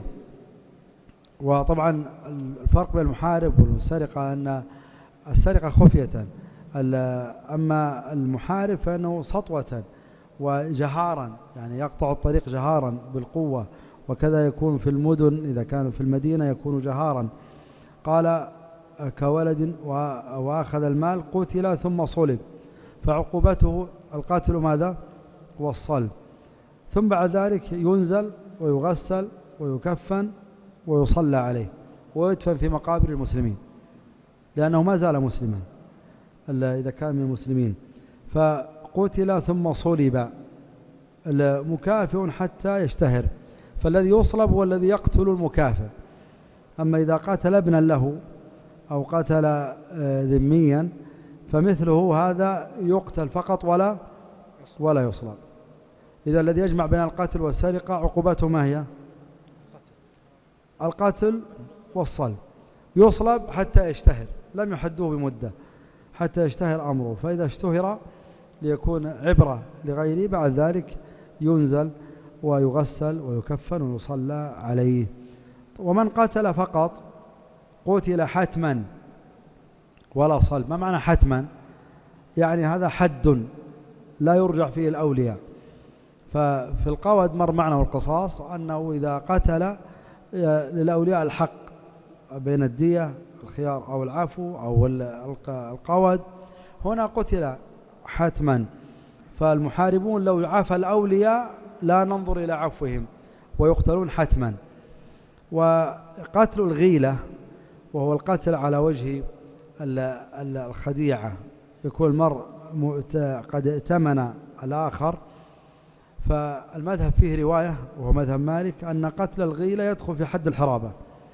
وطبعا الفرق بين المحارب والسرقة أن السرقة خفية، أما المحارب فإنه سطوة وجهارا، يعني يقطع الطريق جهارا بالقوة، وكذا يكون في المدن، إذا كان في المدينة يكون جهارا. قال كولد وأخذ المال قتل ثم صلب، فعقوبته القتل ماذا؟ والصلب. ثم بعد ذلك ينزل ويغسل ويكفن ويصلى عليه ويدفن في مقابر المسلمين، لأنه ما زال مسلما إذا كان من المسلمين. فقتل ثم صلب، المكافئ حتى يشتهر، فالذي يصلب هو الذي يقتل المكافئ. أما إذا قتل ابنا له أو قتل ذميا فمثله هذا يقتل فقط ولا يصلب. إذا الذي يجمع بين القتل والسرقة عقوبته ما هي؟ القتل والصلب. يصلب حتى يشتهر، لم يحدوه بمدة، حتى يشتهر أمره، فإذا اشتهر ليكون عبرة لغيره بعد ذلك ينزل ويغسل ويكفن ويصلى عليه. ومن قتل فقط قتل حتما ولا صلب. ما معنى حتما؟ يعني هذا حد لا يرجع فيه الأولياء. ففي القود مر معنا والقصاص أنه إذا قتل للأولياء الحق بين الدية الخيار أو العفو أو القود، هنا قتل حتما. فالمحاربون لو عفى الأولياء لا ننظر إلى عفوهم ويقتلون حتما. وقتل الغيلة وهو القتل على وجه الخديعة، يكون المرء قد ائتمن الآخر. فالمذهب فيه رواية وهو مذهب مالك أن قتل الغيلة يدخل في حد الحرابة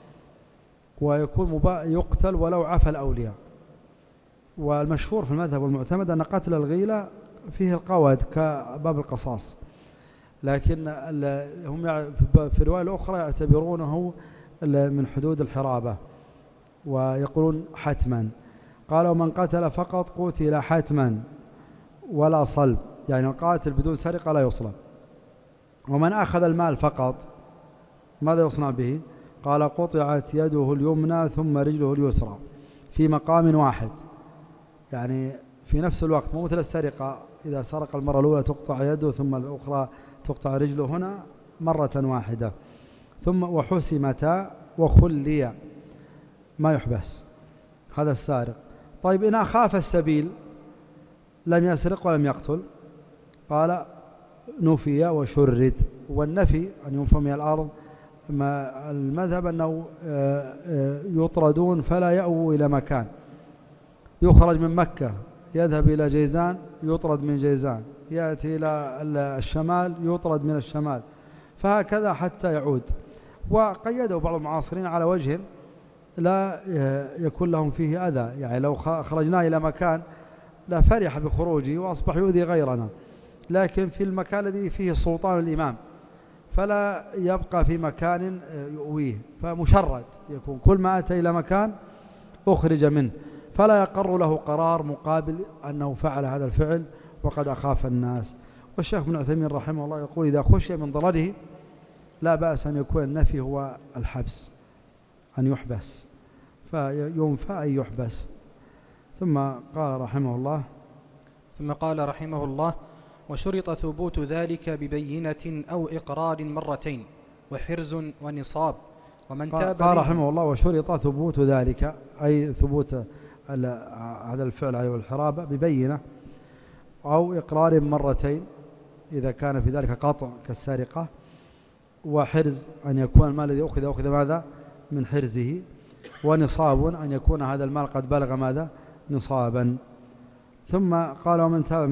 ويكون يقتل ولو عفى الأولياء. والمشهور في المذهب والمعتمد أن قتل الغيلة فيه القود كباب القصاص، لكن هم في الرواية الأخرى يعتبرونه من حدود الحرابة ويقولون حتما. قالوا من قتل فقط قتل حتما ولا صلب، يعني القاتل بدون سرقة لا يصلب. ومن أخذ المال فقط ماذا يصنع به؟ قال قطعت يده اليمنى ثم رجله اليسرى في مقام واحد، يعني في نفس الوقت، مو مثل السرقة إذا سرق المرة الأولى تقطع يده ثم الأخرى تقطع رجله، هنا مرة واحدة. ثم وحسمتا وخليا، ما يحبس هذا السارق. طيب إن أخاف السبيل لم يسرق ولم يقتل، قال نفي وشرد. والنفي أن ينفى من الأرض، ما المذهب أنه يطردون فلا يأووا إلى مكان، يخرج من مكة يذهب إلى جيزان يطرد من جيزان، يأتي إلى الشمال يطرد من الشمال، فهكذا حتى يعود. وقيدوا بعض المعاصرين على وجه لا يكون لهم فيه أذى، يعني لو خرجنا إلى مكان لا فرح بخروجه وأصبح يؤذي غيرنا، لكن في المكان الذي فيه سلطان الإمام فلا يبقى في مكان يؤويه، فمشرد يكون، كل ما أتى إلى مكان أخرج منه، فلا يقر له قرار مقابل أنه فعل هذا الفعل وقد أخاف الناس. والشيخ ابن عثيمين رحمه الله يقول إذا خشي من ضرره لا بأس أن يكون النفي هو الحبس، أن يحبس، فينفى أن يحبس. ثم قال رحمه الله
وشرط ثبوت ذلك ببينة أو إقرار مرتين وحرز ونصاب. ومن تاب
قال رحمه الله وشرط ثبوت ذلك أي ثبوت هذا الفعل عليه الحرابة ببينة أو إقرار مرتين إذا كان في ذلك قطع كالسارقة، وحرز أن يكون المال الذي أخذ ماذا من حرزه، ونصاب أن يكون هذا المال قد بلغ ماذا نصابا. ثم قال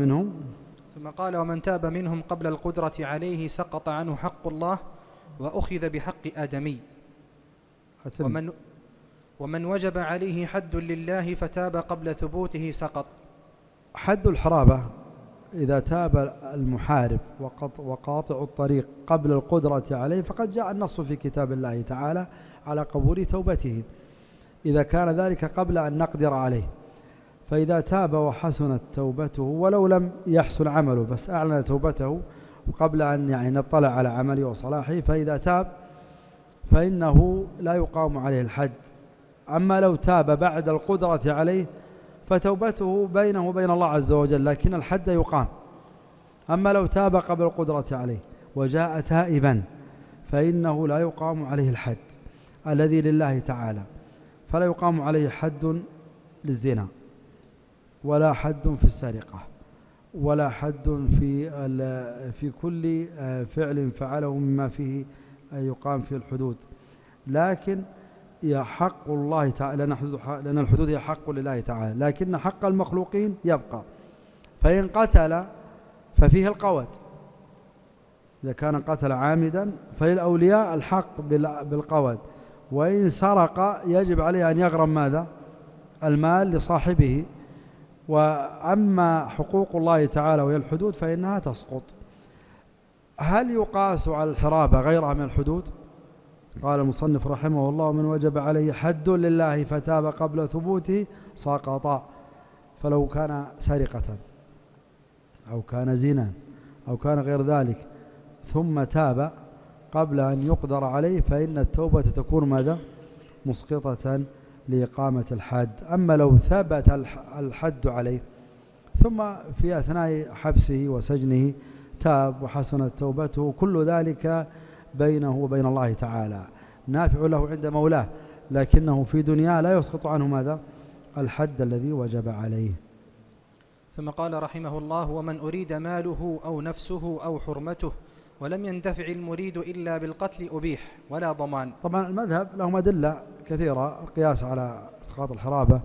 ومن تاب منهم قبل القدرة عليه سقط عنه حق الله وأخذ بحق آدمي. ومن وجب عليه حد لله فتاب قبل ثبوته سقط. حد الحرابة إذا تاب المحارب وقاطع الطريق قبل القدرة عليه فقد جاء النص في كتاب الله تعالى على قبول توبته إذا كان ذلك قبل أن نقدر عليه. فإذا تاب وحسنت توبته ولو لم يحسن عمله بس أعلن توبته قبل أن نطلع على عمله وصلاحه، فإذا تاب فإنه لا يقام عليه الحد. أما لو تاب بعد القدرة عليه فتوبته بينه وبين الله عز وجل، لكن الحد يقام. أما لو تاب قبل القدرة عليه وجاء تائبا فإنه لا يقام عليه الحد الذي لله تعالى، فلا يقام عليه حد للزنا ولا حد في السرقة ولا حد في كل فعل فعله مما فيه يقام في الحدود، لكن حق الله تعالى لأن الحدود هي حق لله تعالى، لكن حق المخلوقين يبقى. فإن قتل ففيه القود، إذا كان قتل عامدا فللأولياء الحق بالقود، وإن سرق يجب عليه أن يغرم ماذا المال لصاحبه. وأما حقوق الله تعالى وهي الحدود فإنها تسقط. هل يقاس على الحرابة غيرها من الحدود؟ قال المصنف رحمه الله من وجب عليه حد لله فتاب قبل ثبوته سقط. فلو كان سرقة أو كان زنا أو كان غير ذلك ثم تاب قبل أن يقدر عليه فإن التوبة تكون ماذا مسقطة لإقامة الحد. أما لو ثبت الحد عليه ثم في أثناء حبسه وسجنه تاب وحسنت توبته، كل ذلك بينه وبين الله تعالى نافع له عند مولاه، لكنه في دنيا لا يسقط عنه ماذا الحد الذي وجب عليه.
ثم قال رحمه الله ومن أريد ماله أو نفسه أو حرمته ولم يندفع المريد إلا بالقتل أبيح ولا ضمان.
طبعا المذهب لهم أدلة كثيرة القياس على إسقاط الحرابة،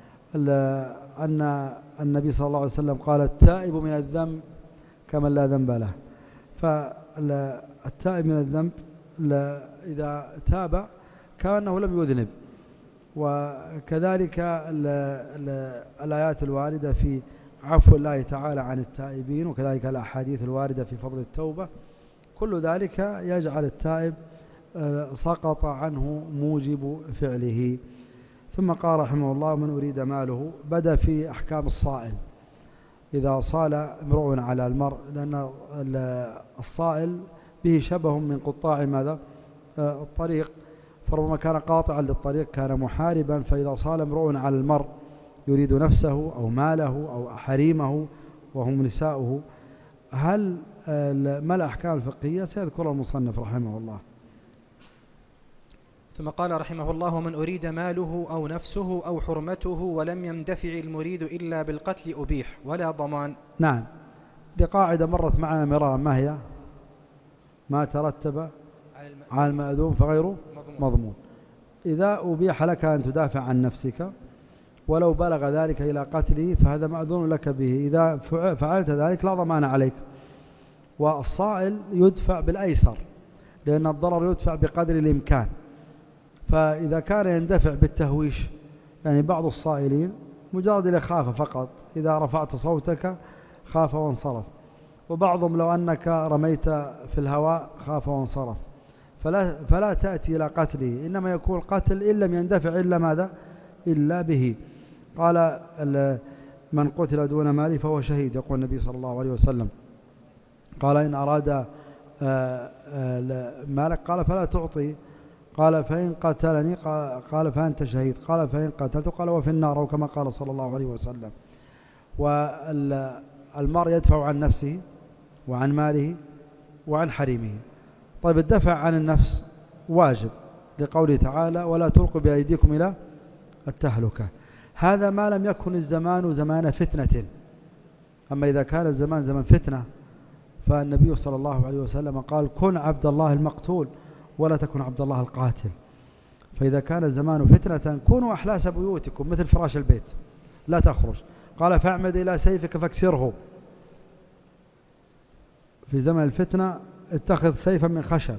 أن النبي صلى الله عليه وسلم قال التائب من الذنب كمن لا ذنب له. فالتائب من الذنب إذا تاب كأنه لم يذنب. وكذلك الآيات الواردة في عفو الله تعالى عن التائبين، وكذلك الأحاديث الواردة في فضل التوبة، كل ذلك يجعل التائب سقط عنه موجب فعله. ثم قال رحمه الله من أريد ماله، بدأ في أحكام الصائل إذا صال امرؤ على المرء، لأن الصائل به شبه من قطاع ماذا الطريق، فربما كان قاطعا للطريق كان محاربا. فإذا صال امرؤ على المرء يريد نفسه أو ماله أو حريمه وهم نساؤه، هل ما الأحكام الفقهية سيذكر المصنف رحمه الله.
ثم قال رحمه الله ومن أريد ماله أو نفسه أو حرمته ولم يندفع المريد إلا بالقتل أبيح ولا ضمان.
نعم، دي قاعدة مرت معنا مرارا، ما هي؟ ما ترتب على المأذون فغيره مضمون. إذا أبيح لك أن تدافع عن نفسك ولو بلغ ذلك إلى قتله فهذا مأذون لك به، إذا فعلت ذلك لا ضمان عليك. والصائل يدفع بالأيسر لأن الضرر يدفع بقدر الإمكان. فإذا كان يندفع بالتهويش، يعني بعض الصائلين مجرد اللي خاف فقط، إذا رفعت صوتك خاف وانصرف، وبعضهم لو أنك رميت في الهواء خاف وانصرف، فلا تأتي إلى قتله، إنما يكون قتل إن لم يندفع إلا ماذا إلا به. قال من قتل دون ماله فهو شهيد، يقول النبي صلى الله عليه وسلم. قال إن أراد مالك قال فلا تعطي، قال فإن قتلني قال فأنت شهيد، قال فإن قتلت قال وفي النار، أو كما قال صلى الله عليه وسلم. والمرء يدفع عن نفسه وعن ماله وعن حريمه. طيب الدفع عن النفس واجب لقوله تعالى ولا تلقوا بأيديكم إلى التهلكة، هذا ما لم يكن الزمان زمان فتنة. أما إذا كان الزمان زمان فتنة فالنبي صلى الله عليه وسلم قال كن عبد الله المقتول ولا تكن عبد الله القاتل. فإذا كان الزمان فتنة كونوا أحلاس بيوتكم مثل فراش البيت لا تخرج. قال فاعمد إلى سيفك فاكسره، في زمن الفتنة اتخذ سيفا من خشب،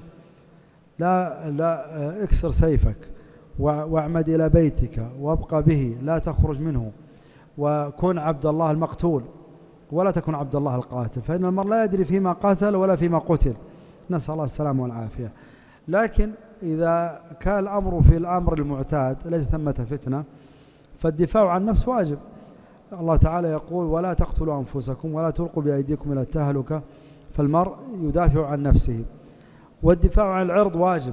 لا اكسر سيفك، واعمد إلى بيتك وابقى به لا تخرج منه، وكن عبد الله المقتول ولا تكن عبد الله القاتل، فإن المرء لا يدري فيما قاتل ولا فيما قتل، نسأل الله السلامة والعافية. لكن إذا كان الأمر في الأمر المعتاد ليس ثمة فتنة فالدفاع عن النفس واجب. الله تعالى يقول ولا تقتلوا أنفسكم ولا تلقوا بأيديكم إلى التهلكة، فالمرء يدافع عن نفسه. والدفاع عن العرض واجب،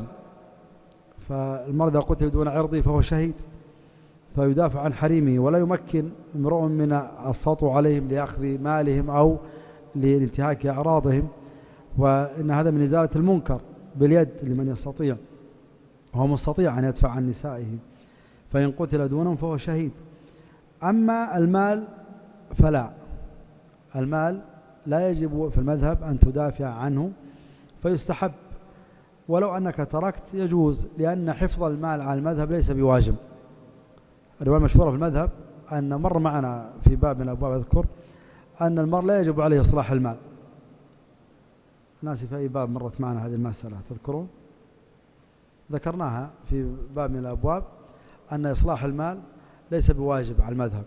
فالمرء إذا قتل دون عرضه فهو شهيد، فيدافع عن حريمه، ولا يمكن امرؤ من السطو عليهم لأخذ مالهم أو لانتهاك أعراضهم، وإن هذا من إزالة المنكر باليد لمن يستطيع، وهو مستطيع أن يدفع عن نسائه، فإن قتل دونهم فهو شهيد. أما المال فلا، المال لا يجب في المذهب أن تدافع عنه، فيستحب ولو أنك تركت يجوز، لأن حفظ المال على المذهب ليس بواجب. الرواية المشهورة في المذهب أن مر معنا في باب من الأبواب أذكر أن المرء لا يجب عليه إصلاح المال. ناسي في أي باب مرت معنا هذه المسألة تذكرون؟ ذكرناها في باب من الأبواب أن إصلاح المال ليس بواجب على المذهب،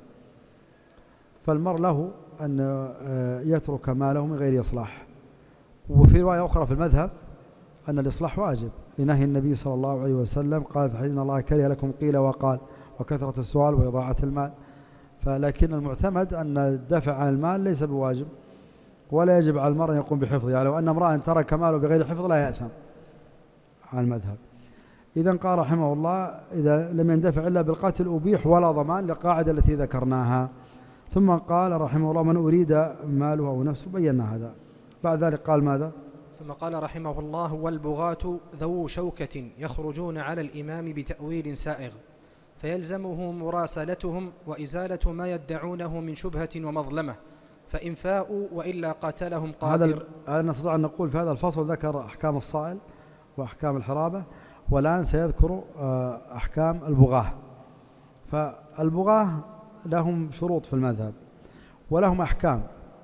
فالمرء له أن يترك ماله من غير إصلاح. وفي رواية أخرى في المذهب أن الإصلاح واجب لنهي النبي صلى الله عليه وسلم قال فإن الله كره لكم قيل وقال وكثرة السؤال وإضاعة المال. فلكن المعتمد أن الدفع عن المال ليس بواجب، ولا يجب على المرء أن يقوم بحفظه، يعني لو أن امرأ ترك ماله بغير حفظ لا يأثم على المذهب. إذن قال رحمه الله إذا لم يندفع إلا بالقتل أبيح ولا ضمان، للقاعدة التي ذكرناها. ثم قال رحمه الله من أريد ماله أو نفسه، بينا هذا. بعد ذلك قال ماذا؟
ثم قال رحمه الله والبغاة ذو شوكة يخرجون على الإمام بتأويل سائغ، فيلزمه مراسلتهم وإزالة ما يدعونه من شبهة ومظلمة، فإن فاءوا وإلا قاتلهم قادر.
هذا نستطيع أن نقول في هذا الفصل ذكر أحكام الصائل وأحكام الحرابة، والآن سيذكر أحكام البغاة. فالبغاة لهم شروط في المذهب ولهم أحكام.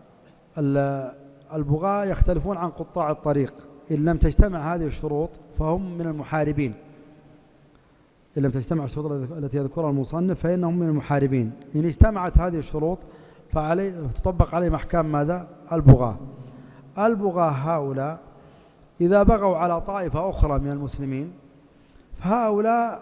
البغاة يختلفون عن قطاع الطريق، إن لم تجتمع هذه الشروط فهم من المحاربين، إن لم تجتمع الشروط التي يذكرها المصنف فإنهم من المحاربين. إن اجتمعت هذه الشروط فتطبق عليهم أحكام ماذا؟ البغاة. البغاة هؤلاء إذا بغوا على طائفة أخرى من المسلمين فهؤلاء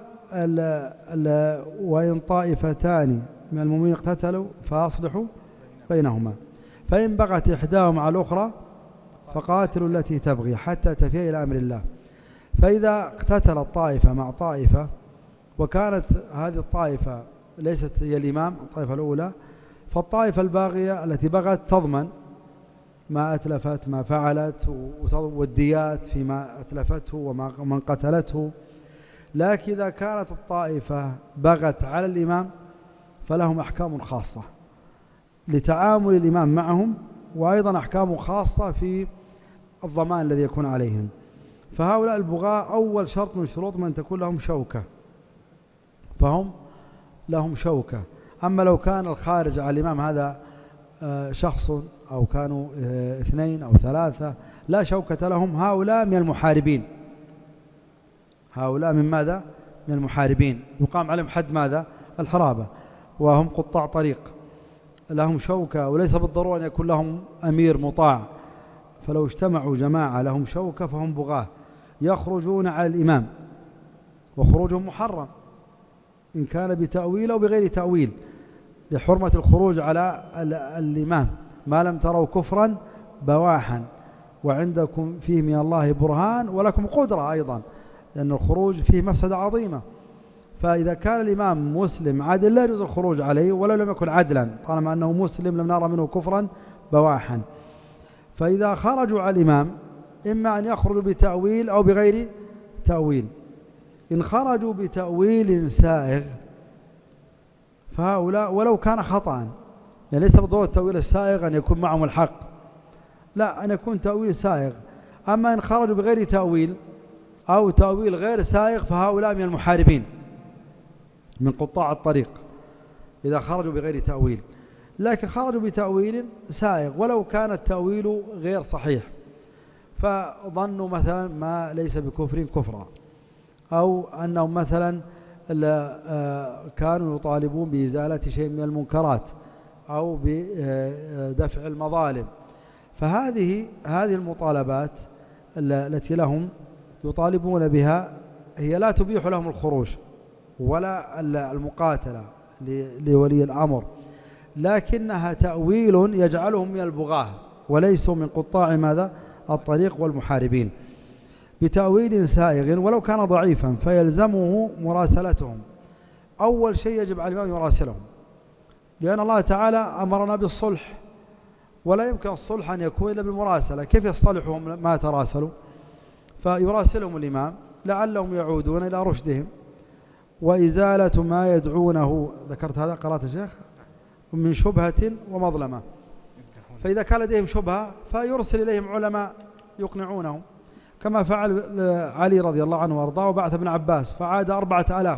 وإن طائفتان من المؤمنين اقتتلوا فأصلحوا بينهما، فإن بغت إحداهما على الأخرى فقاتلوا التي تبغي حتى تفيء إلى أمر الله. فإذا اقتتلت طائفة مع طائفة وكانت هذه الطائفة ليست هي الإمام الطائفة الأولى، فالطائفة الباغية التي بغت تضمن ما أتلفت ما فعلت والديات فيما أتلفته ومن قتلته. لكن إذا كانت الطائفة بغت على الإمام فلهم أحكام خاصة لتعامل الإمام معهم، وأيضا أحكام خاصة في الضمان الذي يكون عليهم. فهؤلاء البغاة أول شرط من شروط من تكون لهم شوكة، فهم لهم شوكة. أما لو كان الخارج على الإمام هذا شخص أو كانوا اثنين أو ثلاثة لا شوكة لهم، هؤلاء من المحاربين. هؤلاء من ماذا؟ من المحاربين، يقام عليهم حد ماذا؟ الحرابة، وهم قطاع طريق لهم شوكة، وليس بالضرورة أن يكون لهم أمير مطاع. فلو اجتمعوا جماعة لهم شوكة فهم بغاة يخرجون على الإمام، وخروجهم محرم إن كان بتأويل أو بغير تأويل. لحرمة الخروج على الإمام ما لم تروا كفرا بواحا وعندكم فيه من الله برهان ولكم قدرة أيضا، لأن الخروج فيه مفسدة عظيمة. فإذا كان الإمام مسلم عادل لا يجوز الخروج عليه ولو لم يكن عدلا، طالما أنه مسلم لم نرى منه كفرا بواحا. فإذا خرجوا على الإمام إما أن يخرجوا بتأويل أو بغير تأويل. إن خرجوا بتأويل سائغ فهؤلاء ولو كان خطأ، يعني ليس بالضرورة التأويل السائغ أن يكون معهم الحق، لا، أن يكون تأويل سائغ. أما إن خرجوا بغير تأويل أو تأويل غير سائغ فهؤلاء من المحاربين من قطاع الطريق إذا خرجوا بغير تأويل. لكن خرجوا بتأويل سائغ ولو كان التأويل غير صحيح، فظنوا مثلا ما ليس بكفر كفرا، أو أنهم مثلا كانوا يطالبون بإزالة شيء من المنكرات أو بدفع المظالم. فهذه المطالبات التي لهم يطالبون بها هي لا تبيح لهم الخروج ولا المقاتلة لولي الأمر، لكنها تأويل يجعلهم من البغاة وليسوا من قطاع ماذا؟ الطريق والمحاربين. بتأويل سائغ ولو كان ضعيفا فيلزمه مراسلتهم. أول شيء يجب على الإمام يراسلهم، لأن الله تعالى أمرنا بالصلح، ولا يمكن الصلح أن يكون إلا بالمراسلة. كيف يصطلحهم ما تراسلوا؟ فيراسلهم الإمام لعلهم يعودون إلى رشدهم وإزالة ما يدعونه، ذكرت هذا قرأت الشيخ، من شبهة ومظلمة. فإذا كان لديهم شبهة فيرسل إليهم علماء يقنعونهم، كما فعل علي رضي الله عنه وارضاه، وبعث ابن عباس فعاد 4000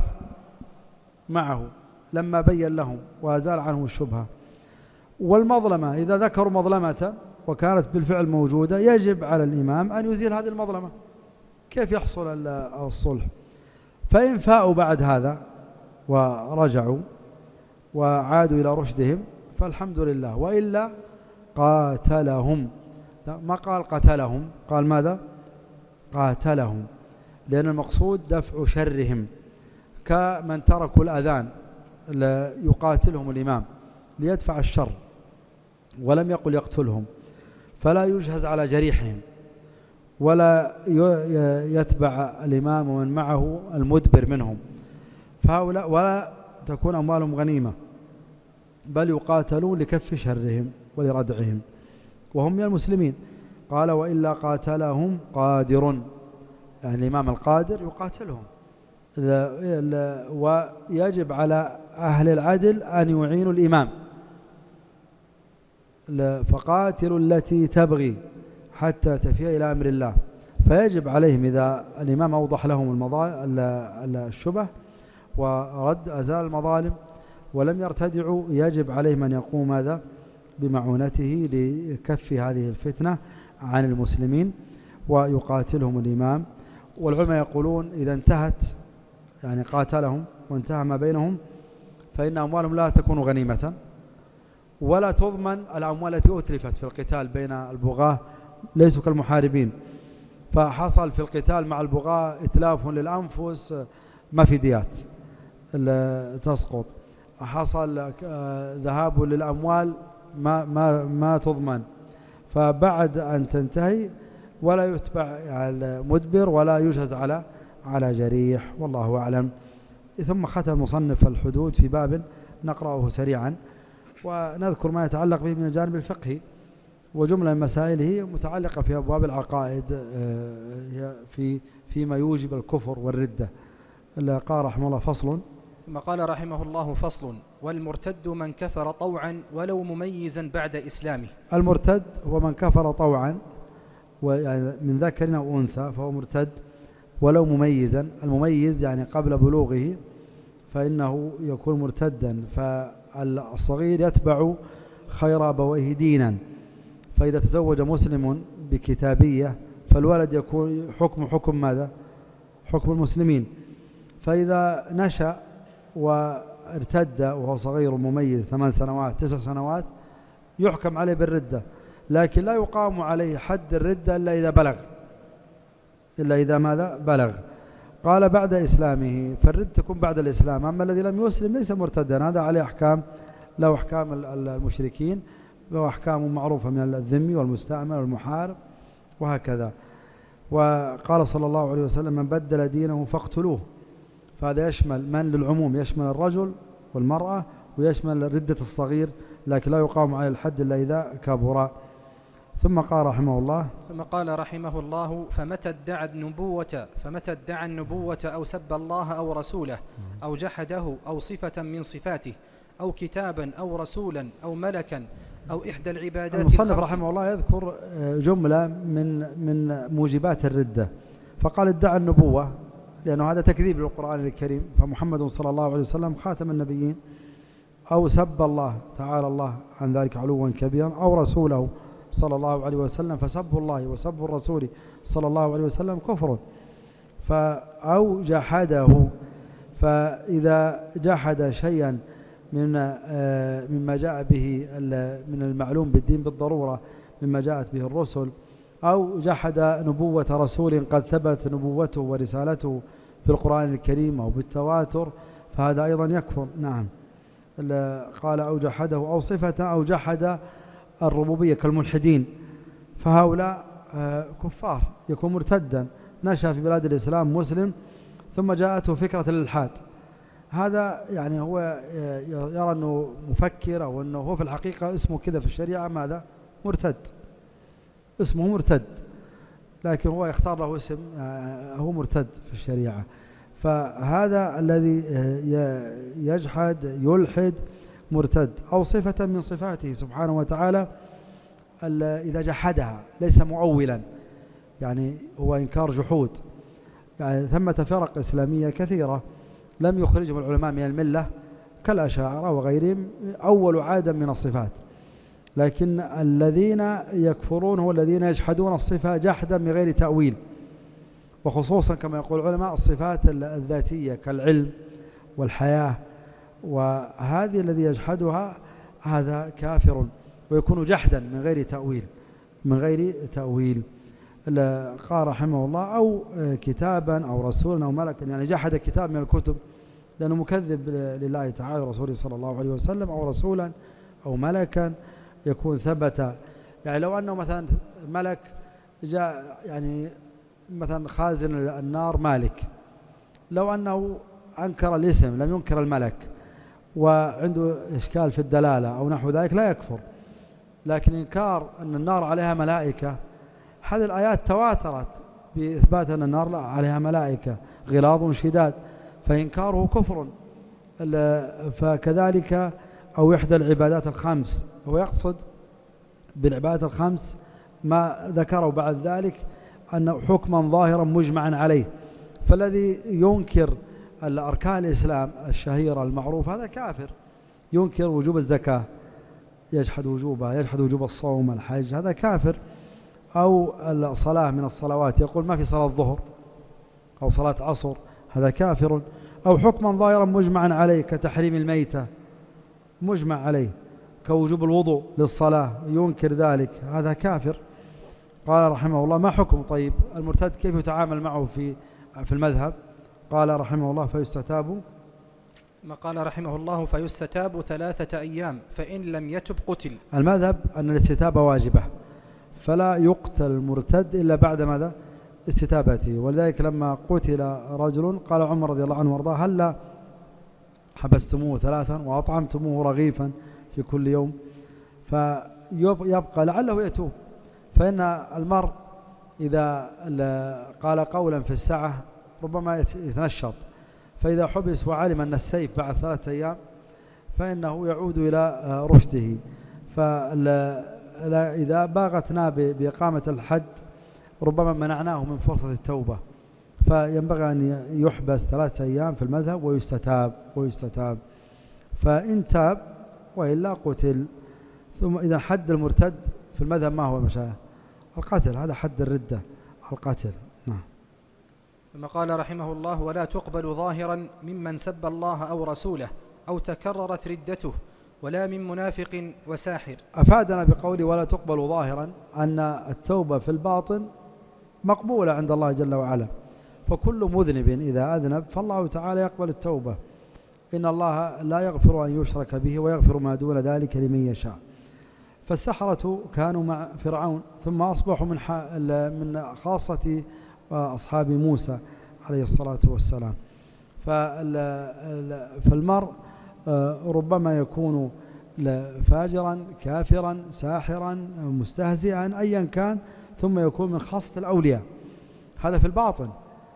معه لما بين لهم وأزال عنهم الشبهة. والمظلمة إذا ذكروا مظلمة وكانت بالفعل موجودة يجب على الإمام أن يزيل هذه المظلمة. كيف يحصل الصلح؟ فإن فاءوا بعد هذا ورجعوا وعادوا إلى رشدهم فالحمد لله، وإلا قاتلهم. ما قال قتلهم، قال ماذا؟ قاتلهم، لأن المقصود دفع شرهم، كمن تركوا الأذان يقاتلهم الإمام ليدفع الشر، ولم يقل يقتلهم، فلا يجهز على جريحهم ولا يتبع الإمام ومن معه المدبر منهم، فهؤلاء ولا تكون أموالهم غنيمة، بل يقاتلون لكف شرهم ولردعهم وهم من المسلمين. قال وإلا قاتلهم قادر، يعني الإمام القادر يقاتلهم. ويجب على أهل العدل أن يعينوا الإمام، فقاتلوا التي تبغي حتى تفيء إلى أمر الله. فيجب عليهم إذا الإمام أوضح لهم الشبه ورد أزال المظالم ولم يرتدعوا، يجب عليهم أن يقوم ماذا؟ بمعونته لكف هذه الفتنة عن المسلمين ويقاتلهم الإمام. والعلماء يقولون إذا انتهت، يعني قاتلهم وانتهى ما بينهم، فإن أموالهم لا تكون غنيمة ولا تضمن الأموال التي أتلفت في القتال بين البغاة، ليسوا كالمحاربين، فحصل في القتال مع البغاة إتلاف للأنفس ما في ديات تسقط، حصل ذهاب للأموال ما تضمن. فبعد أن تنتهي ولا يتبع المدبر ولا يجهز على جريح، والله أعلم. ثم ختم مصنف الحدود في باب نقرأه سريعا ونذكر ما يتعلق به من الجانب الفقهي، وجملة من مسائله متعلقة في أبواب العقائد فيما يوجب الكفر والردة. قال رحمه الله فصل.
ثم قال رحمه الله فصل: والمرتد من كفر طوعا ولو مميزا بعد إسلامه.
المرتد هو من كفر طوعا من ذكر أو أنثى فهو مرتد ولو مميزا. المميز يعني قبل بلوغه فإنه يكون مرتدا، فالصغير يتبع خير أبويه دينا، فإذا تزوج مسلم بكتابية فالولد يكون حكم ماذا؟ حكم المسلمين. فإذا نشأ وارتد وهو صغير مميز 8 سنوات 9 سنوات يحكم عليه بالردة، لكن لا يقام عليه حد الردة إلا إذا ماذا؟ بلغ. قال بعد إسلامه، فالردة تكون بعد الإسلام. أما الذي لم يسلم ليس مرتدا، هذا عليه أحكام له أحكام المشركين، له أحكام معروفة من الذمي والمستعمر والمحارب وهكذا. وقال صلى الله عليه وسلم: من بدل دينه فاقتلوه. فهذا يشمل من للعموم، يشمل الرجل والمرأة، ويشمل ردة الصغير، لكن لا يقام على الحد إلا إذا كبر. ثم قال رحمه الله:
فمتى ادعى النبوة أو سب الله أو رسوله أو جحده أو صفة من صفاته أو كتابا أو رسولا أو ملكا أو إحدى العبادات.
المصنف رحمه الله يذكر جملة من موجبات الردة، فقال: ادعى النبوة، لأنه هذا تكذيب للقرآن الكريم، فمحمد صلى الله عليه وسلم خاتم النبيين. أو سب الله تعالى الله عن ذلك علوا كبيرا، أو رسوله صلى الله عليه وسلم، فسب الله وسب الرسول صلى الله عليه وسلم كفر. أو جحده، فإذا جحد شيئا مما جاء به من المعلوم بالدين بالضرورة مما جاءت به الرسل، أو جحد نبوة رسول قد ثبت نبوته ورسالته في القرآن الكريم أو بالتواتر، فهذا أيضا يكفر. نعم. قال: أو جحده أو صفة، أو جحد الربوبية كالملحدين، فهؤلاء كفار، يكون مرتدا، نشأ في بلاد الإسلام مسلم ثم جاءته فكرة الإلحاد. هذا يعني هو يرى أنه مفكر، أو أنه هو في الحقيقة اسمه كذا في الشريعة، ماذا؟ مرتد، اسمه مرتد، لكن هو يختار له اسم هو مرتد في الشريعة. فهذا الذي يجحد يلحد مرتد. أو صفة من صفاته سبحانه وتعالى إذا جحدها، ليس مؤولا، يعني هو إنكار جحود. يعني ثمة فرق إسلامية كثيرة لم يخرجهم العلماء من الملة كالأشاعرة وغيرهم، أول عادة من الصفات، لكن الذين يكفرون هو الذين يجحدون الصفة جحدا من غير تأويل، وخصوصا كما يقول العلماء الصفات الذاتية كالعلم والحياة، وهذه الذي يجحدها هذا كافر، ويكون جحدا من غير تأويل. قال رحمه الله: أو كتابا أو رسولا أو ملكا، يعني جحد كتاب من الكتب لأنه مكذب لله تعالى ورسوله صلى الله عليه وسلم، أو رسولا أو ملكا يكون ثبت. يعني لو أنه مثلا ملك جاء، يعني مثلا خازن النار مالك، لو أنه أنكر الاسم لم ينكر الملك، وعنده إشكال في الدلالة أو نحو ذلك لا يكفر. لكن إنكار أن النار عليها ملائكة، هذه الآيات تواترت بإثبات أن النار عليها ملائكة غلاظ شداد، فإنكاره كفر. فكذلك أو إحدى العبادات الخمس، هو يقصد بالعبادات الخمس ما ذكروا بعد ذلك أن حكما ظاهرا مجمعا عليه. فالذي ينكر الأركان الإسلام الشهيرة المعروفة هذا كافر، ينكر وجوب الزكاة، يجحد وجوبها، يجحد وجوب الصوم، الحج، هذا كافر. أو الصلاة من الصلوات، يقول ما في صلاة ظهر أو صلاة عصر، هذا كافر. أو حكما ظاهرا مجمعا عليه كتحريم الميتة، مجمع عليه، كوجوب الوضوء للصلاة، ينكر ذلك، هذا كافر. قال رحمه الله: ما حكم طيب المرتد، كيف يتعامل معه في المذهب؟ قال رحمه الله: فيستتاب.
ما قال رحمه الله: فيستتاب 3 أيام، فإن لم يتب قتل.
المذهب أن الاستتابة واجبة، فلا يقتل المرتد إلا بعد ماذا؟ استتابته. ولذلك لما قتل رجل قال عمر رضي الله عنه وارضاه: هلا حبستموه 3 وأطعمتموه رغيفا في كل يوم، فيبقى لعله يتوب. فإن المرء إذا قال قولا في الساعة ربما يتنشط، فإذا حبس وعلم أن السيف بعد 3 أيام فإنه يعود إلى رشده. فإذا باغتنا بإقامة الحد ربما منعناه من فرصة التوبة، فينبغي أن يحبس 3 أيام في المذهب ويستتاب. فإن تاب وإلا قتل. ثم إذا حد المرتد في المذهب ما هو مشايخ؟ القتل، هذا حد الردة، القتل. نعم.
ثم قال رحمه الله: ولا تقبل ظاهرا ممن سب الله أو رسوله أو تكررت ردته، ولا من منافق وساحر.
أفادنا بقوله ولا تقبل ظاهرا أن التوبة في الباطن مقبولة عند الله جل وعلا، فكل مذنب إذا أذنب فالله تعالى يقبل التوبة. إن الله لا يغفر أن يشرك به ويغفر ما دون ذلك لمن يشاء. فالسحرة كانوا مع فرعون ثم أصبحوا من خاصة أصحاب موسى عليه الصلاة والسلام. فالمرء ربما يكون فاجرا كافرا ساحرا مستهزئا أيا كان، ثم يكون من خاصة الأولياء، هذا في الباطن.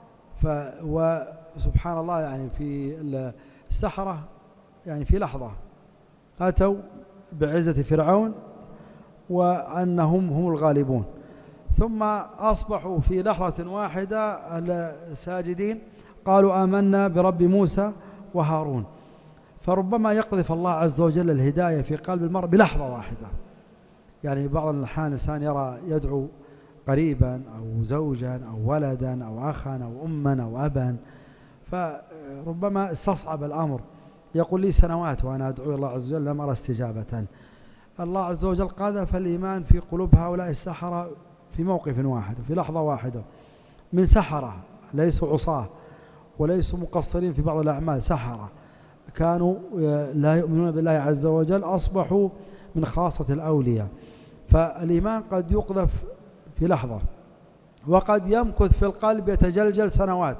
وسبحان الله يعني في السحرة يعني في لحظة أتوا بعزة فرعون وأنهم هم الغالبون، ثم أصبحوا في لحظة واحدة الساجدين قالوا آمنا برب موسى وهارون. فربما يقذف الله عز وجل الهداية في قلب المرء بلحظة واحدة. يعني بعض الأحيان الإنسان يرى يدعو قريبا أو زوجا أو ولدا أو أخا أو أما أو أبا، فربما استصعب الأمر، يقول لي سنوات وأنا أدعو الله عز وجل لم أرى استجابة. الله عز وجل قذف الإيمان في قلوب هؤلاء السحرة في موقف واحد في لحظة واحدة، من سحرة ليسوا عصاه وليسوا مقصرين في بعض الأعمال، سحرة كانوا لا يؤمنون بالله عز وجل أصبحوا من خاصة الأولياء. فالإيمان قد يقذف في لحظة وقد يمكث في القلب يتجلجل سنوات.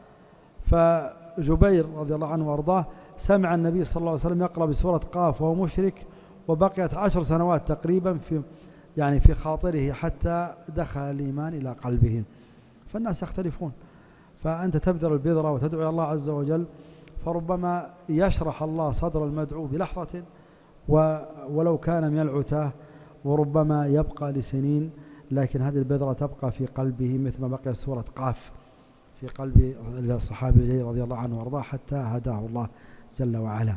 فجبير رضي الله عنه وارضاه سمع النبي صلى الله عليه وسلم يقرأ بسورة قاف وهو مشرك، وبقيت 10 سنوات تقريبا في خاطره حتى دخل الإيمان إلى قلبه. فالناس يختلفون، فأنت تبذر البذرة وتدعو إلى الله عز وجل، فربما يشرح الله صدر المدعو بلحظة ولو كان من العتاه، وربما يبقى لسنين، لكن هذه البذرة تبقى في قلبه مثل ما بقي سورة قاف في قلب الصحابي الجليل رضي الله عنه وارضاه حتى هداه الله جل وعلا.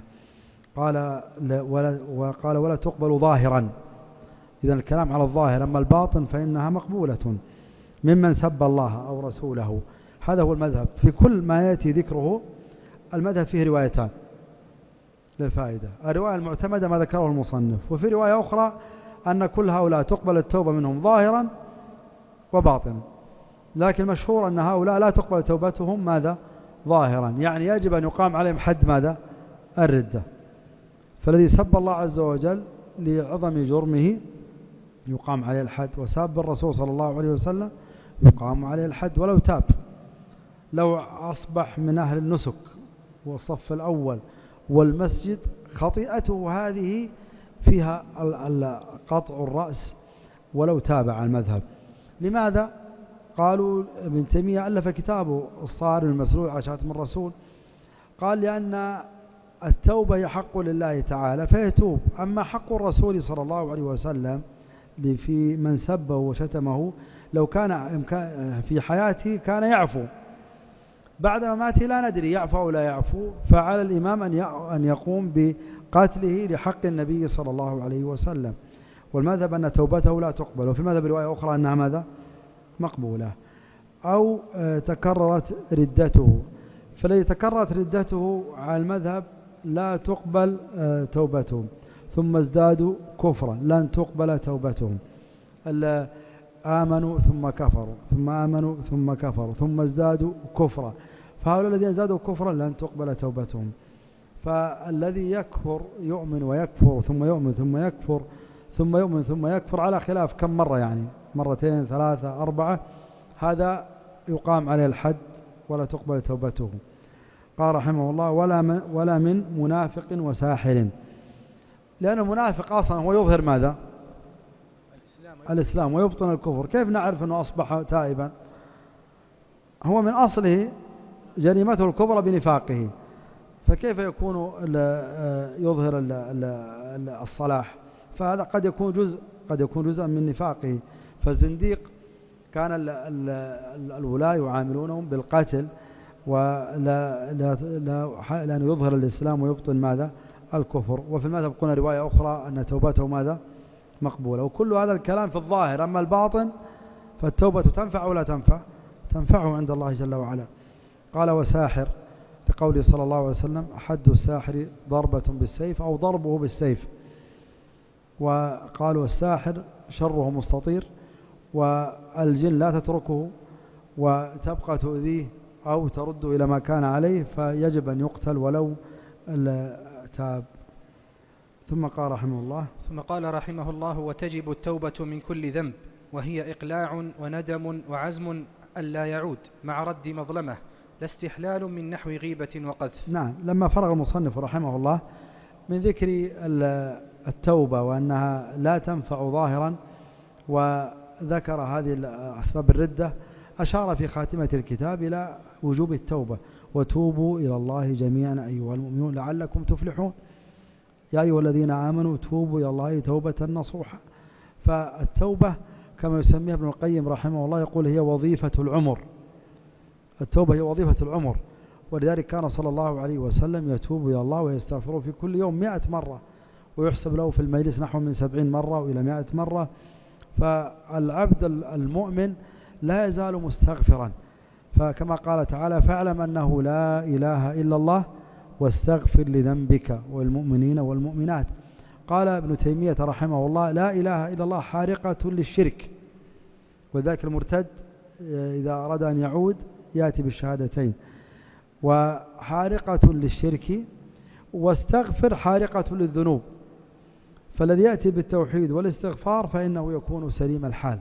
وقال ولا تقبل ظاهرا. إذن الكلام على الظاهر، أما الباطن فإنها مقبولة ممن سب الله أو رسوله. هذا هو المذهب في كل ما يأتي ذكره. المذهب فيه روايتان للفائدة. الرواية المعتمدة ما ذكره المصنف، وفي رواية أخرى أن كل هؤلاء تقبل التوبة منهم ظاهرا وباطنا، لكن مشهور أن هؤلاء لا تقبل توبتهم ماذا؟ ظاهرا، يعني يجب أن يقام عليهم حد ماذا؟ الردة. فالذي سب الله عز وجل لعظم جرمه يقام عليه الحد، وساب الرسول صلى الله عليه وسلم يقام عليه الحد ولو تاب. لو أصبح من أهل النسك والصف الأول والمسجد خطيئته هذه فيها قطع الرأس ولو تابع المذهب. لماذا؟ قالوا ابن تيمية ألف كتابه الصارم المسلول على شتم الرسول، قال لأن التوبة هي حق لله تعالى فيتوب، أما حق الرسول صلى الله عليه وسلم في من سبه وشتمه لو كان في حياته كان يعفو، بعد مماته لا ندري يعفو أو لا يعفو. فعلى الإمام أن يقوم بقتله لحق النبي صلى الله عليه وسلم. والمذهب أن توبته لا تقبل، وفي المذهب رواية أخرى أنها ماذا؟ مقبولة. أو تكررت ردته، فالذي تكررت ردته على المذهب لا تقبل توبتهم، ثم ازدادوا كفرا لن تقبل توبتهم. آمنوا ثم كفروا ثم آمنوا ثم كفروا ثم ازدادوا كفرا، فهؤلاء الذين ازدادوا كفرا لن تقبل توبتهم. فالذي يكفر يؤمن ويكفر ثم يؤمن ثم يكفر ثم يؤمن ثم يكفر على خلاف كم مرة، يعني مرتين ثلاثة أربعة، هذا يقام عليه الحد ولا تقبل توبته. قال رحمه الله ولا من منافق وساحر، لأن المنافق أصلا هو يظهر ماذا؟ الإسلام ويبطن الكفر. كيف نعرف أنه أصبح تائبا؟ هو من أصله جريمته الكبرى بنفاقه، فكيف يكون يظهر الصلاح؟ فهذا قد يكون جزءا من نفاقه. فالزنديق كان الولاة يعاملونهم بالقتل لأن يظهر الإسلام ويبطن ماذا؟ الكفر. وفي المذهب قلنا رواية أخرى أن توبته ماذا؟ مقبولة. وكل هذا الكلام في الظاهر، أما الباطن فالتوبة تنفع ولا تنفع؟ تنفعه عند الله جل وعلا. قال وساحر لقوله صلى الله عليه وسلم حد الساحر ضربة بالسيف أو ضربه بالسيف. وقالوا الساحر شره مستطير، والجن لا تتركه وتبقى تؤذيه أو ترد إلى ما كان عليه، فيجب أن يقتل ولو تاب. ثم قال رحمه الله
وتجب التوبة من كل ذنب، وهي إقلاع وندم وعزم ألا يعود مع رد مظلمة، لا استحلال من نحو غيبة وقذف.
نعم. لما فرغ المصنف رحمه الله من ذكر التوبة وأنها لا تنفع ظاهرا، وذكر هذه أسباب الردة، أشار في خاتمة الكتاب إلى وجوب التوبة: وتوبوا إلى الله جميعا أيها المؤمنون لعلكم تفلحون، يا أيها الذين آمنوا توبوا إلى الله توبة نصوحا. فالتوبة كما يسميها ابن القيم رحمه الله يقول هي وظيفة العمر. التوبة هي وظيفة العمر، ولذلك كان صلى الله عليه وسلم يتوب إلى الله ويستغفره في كل يوم 100 مرة، ويحسب له في المجلس نحو من 70 مرة وإلى 100 مرة. فالعبد المؤمن لا يزال مستغفرا، فكما قال تعالى: فاعلم أنه لا إله إلا الله واستغفر لذنبك والمؤمنين والمؤمنات. قال ابن تيمية رحمه الله: لا إله إلا الله حارقة للشرك، وذاك المرتد إذا أراد أن يعود يأتي بالشهادتين. وحارقة للشرك، واستغفر حارقة للذنوب. فالذي يأتي بالتوحيد والاستغفار فإنه يكون سليم الحال.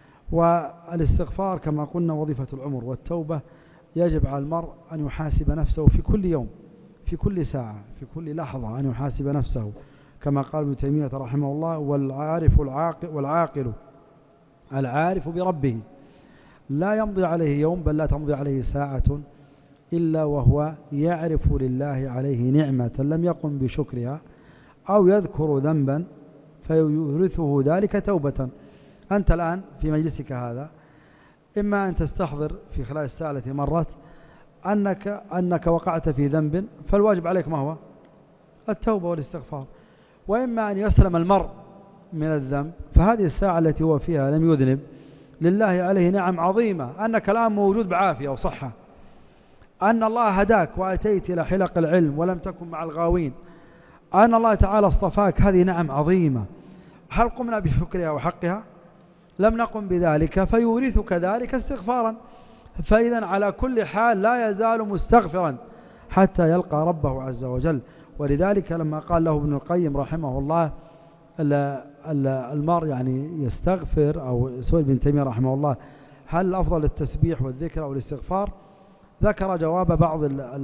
والاستغفار كما قلنا وظيفة العمر، والتوبة يجب على المرء أن يحاسب نفسه في كل يوم، في كل ساعة، في كل لحظة، أن يحاسب نفسه كما قال ابن تيمية رحمه الله: والعاقل العارف بربه لا يمضي عليه يوم، بل لا تمضي عليه ساعة إلا وهو يعرف لله عليه نعمة لم يقم بشكرها، أو يذكر ذنبا فيورثه ذلك توبة. أنت الآن في مجلسك هذا إما أن تستحضر في خلال الساعة التي مرت أنك وقعت في ذنب، فالواجب عليك ما هو؟ التوبة والاستغفار. وإما أن يسلم المرء من الذنب، فهذه الساعة التي هو فيها لم يذنب لله عليه نعم عظيمة، أنك الآن موجود بعافية وصحة، أن الله هداك وأتيت إلى حلق العلم ولم تكن مع الغاوين، أن الله تعالى اصطفاك، هذه نعم عظيمة. هل قمنا بشكرها وحقها؟ لم نقم بذلك، فيورثك ذلك استغفارا. فإذا على كل حال لا يزال مستغفرا حتى يلقى ربه عز وجل. ولذلك لما قال له ابن القيم رحمه الله المرء يعني يستغفر، أو سئل ابن تيمية رحمه الله هل الأفضل التسبيح والذكر أو الاستغفار، ذكر جواب بعض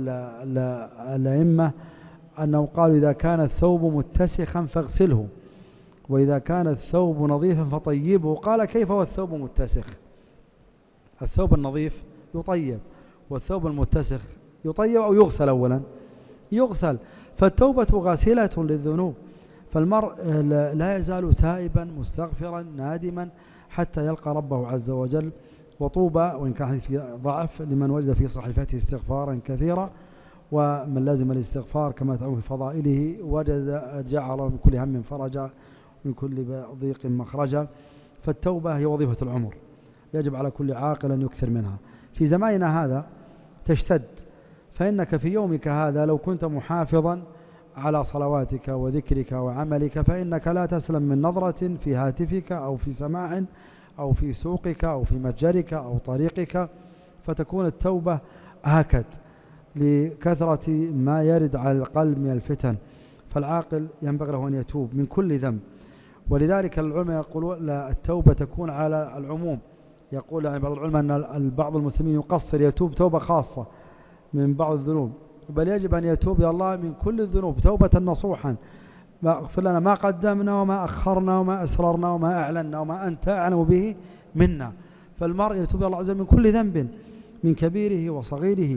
الأئمة أنه قالوا: إذا كان الثوب متسخا فاغسله، وإذا كان الثوب نظيفا فطيبه. قال: كيف والثوب متسخ؟ الثوب النظيف يطيب، والثوب المتسخ يطيب أو يغسل؟ أولا يغسل. فالتوبة غاسلة للذنوب، فالمرء لا يزال تائبا مستغفرا نادما حتى يلقى ربه عز وجل. وطوبى، وإن كان في ضعف، لمن وجد في صحيفته استغفارا كثيرا، ومن لازم الاستغفار كما تعلم في فضائله جعل من كل هم فرجا من كل ضيق مخرجا. فالتوبة هي وظيفة العمر، يجب على كل عاقل أن يكثر منها. في زماننا هذا تشتد، فإنك في يومك هذا لو كنت محافظا على صلواتك وذكرك وعملك فإنك لا تسلم من نظرة في هاتفك أو في سماع أو في سوقك أو في متجرك أو طريقك، فتكون التوبة هكذا لكثرة ما يرد على القلب من الفتن. فالعاقل ينبغي له أن يتوب من كل ذنب. ولذلك العلماء يقولون التوبة تكون على العموم. يقول يعني بعض العلماء أن بعض المسلمين يقصر، يتوب توبة خاصة من بعض الذنوب، بل يجب أن يتوب إلى الله من كل الذنوب توبة نصوحا. اغفر لنا ما قدمنا وما أخرنا وما أسررنا وما أعلنا وما أنت أعلم به منا. فالمرء يتوب إلى الله عز وجل من كل ذنب، من كبيره وصغيره.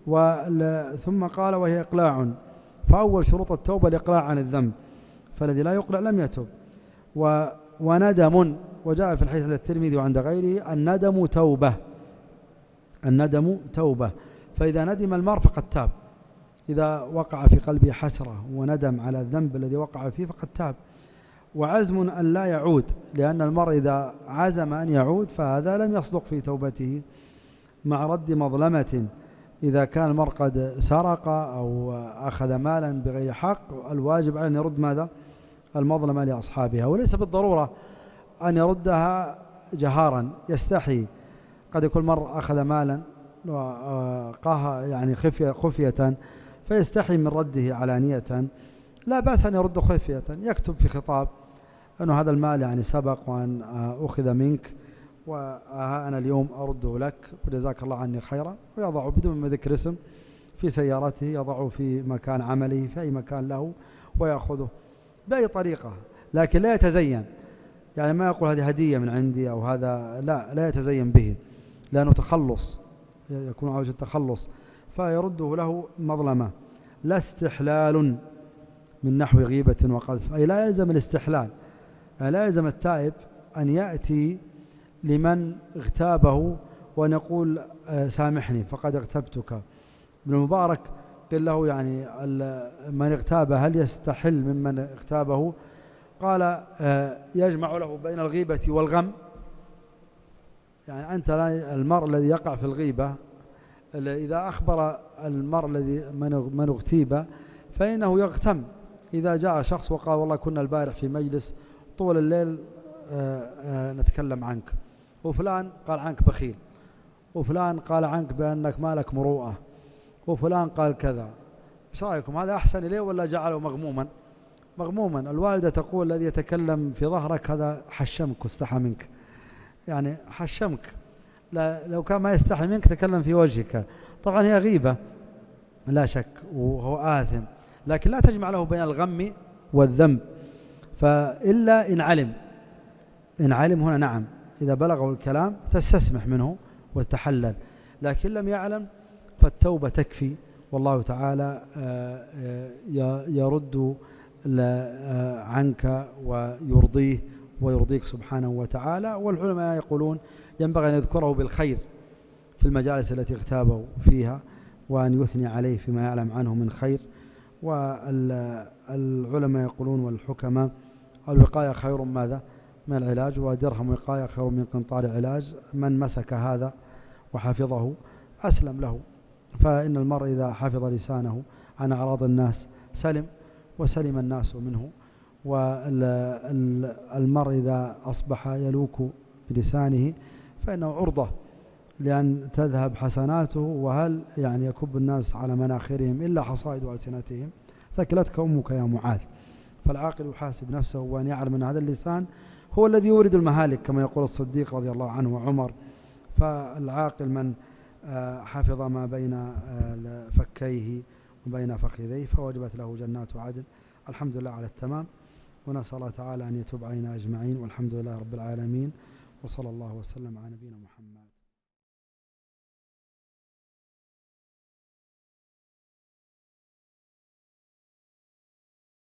ثم قال: وهي إقلاع. فأول شروط التوبة الإقلاع عن الذنب، فالذي لا يقلع لم يتوب. وندم، وجاء في الحديث عند الترمذي وعند غيره: الندم توبة. الندم توبة. فإذا ندم المرء فقد تاب، إذا وقع في قلبه حسرة وندم على الذنب الذي وقع فيه فقد تاب. وعزم أن لا يعود، لأن المرء إذا عزم أن يعود فهذا لم يصدق في توبته. مع رد مظلمة، إذا كان المرء قد سرق أو أخذ مالا بغير حق، الواجب عليه أن يرد ماذا؟ المظلمة لأصحابها. وليس بالضرورة أن يردها جهارا، يستحي. قد يكون المرء أخذ مالا وقاها يعني خفية فيستحي من رده علانية لا بأس أن يرد خفية، يكتب في خطاب أنه هذا المال يعني سبق وأن أخذ منك وأنا اليوم أرده لك وجزاك الله عني خيرا، ويضع بدون ما ذكر اسم في سيارته، يضعه في مكان عمله في أي مكان له ويأخذه بأي طريقة، لكن لا يتزين، يعني ما يقول هذه هدية من عندي أو هذا، لا يتزين به، لأنه تخلص، يكون عاوز التخلص، فيرده له مظلمة. لا استحلال من نحو غيبة وقذف، أي لا يلزم الاستحلال، لا يلزم التائب أن يأتي لمن اغتابه وأن يقول سامحني فقد اغتبتك. ابن المبارك قال له يعني من اغتابه هل يستحل ممن اغتابه؟ قال يجمع له بين الغيبة والغم، يعني أنت المرء الذي يقع في الغيبة إذا أخبر المرء الذي من اغتيب فإنه يغتم. إذا جاء شخص وقال والله كنا البارح في مجلس طول الليل نتكلم عنك، وفلان قال عنك بخيل، وفلان قال عنك بأنك مالك مروءة، وفلان قال كذا، ايش رأيكم؟ هذا أحسن إليه ولا جعله مغموما؟ الوالدة تقول الذي يتكلم في ظهرك هذا حشمك واستحى منك، يعني حشمك، لو كان ما يستحي منك تكلم في وجهك. طبعا هي غيبة لا شك وهو آثم، لكن لا تجمع له بين الغم والذنب، فإلا إن علم هنا نعم، إذا بلغه الكلام تستسمح منه وتحلل، لكن لم يعلم فالتوبة تكفي، والله تعالى يرد عنك ويرضيه ويرضيك سبحانه وتعالى. والعلماء يقولون ينبغي أن يذكره بالخير في المجالس التي اغتابه فيها، وأن يثني عليه فيما يعلم عنه من خير. والعلماء يقولون والحكماء الوقاية خير ماذا من العلاج، ودرهم وقاية خير من قنطار علاج، من مسك هذا وحفظه أسلم له. فإن المرء إذا حفظ لسانه عن أعراض الناس سلم وسلم الناس منه، والمرء إذا أصبح يلوك بلسانه فإنه عرضة لأن تذهب حسناته، وهل يعني يكب الناس على مناخرهم إلا حصائد ألسنتهم، ثكلتك أمك يا معاذ. فالعاقل يحاسب نفسه وأن يعلم أن هذا اللسان هو الذي يورد المهالك كما يقول الصديق رضي الله عنه وعمر. فالعاقل من حفظ ما بين فكيه وبين فخذيه فوجبت له جنات عدن. الحمد لله على التمام، ونسأل الله تعالى أن يتوب علينا أجمعين، والحمد لله رب العالمين، وصلى الله وسلم على نبينا محمد.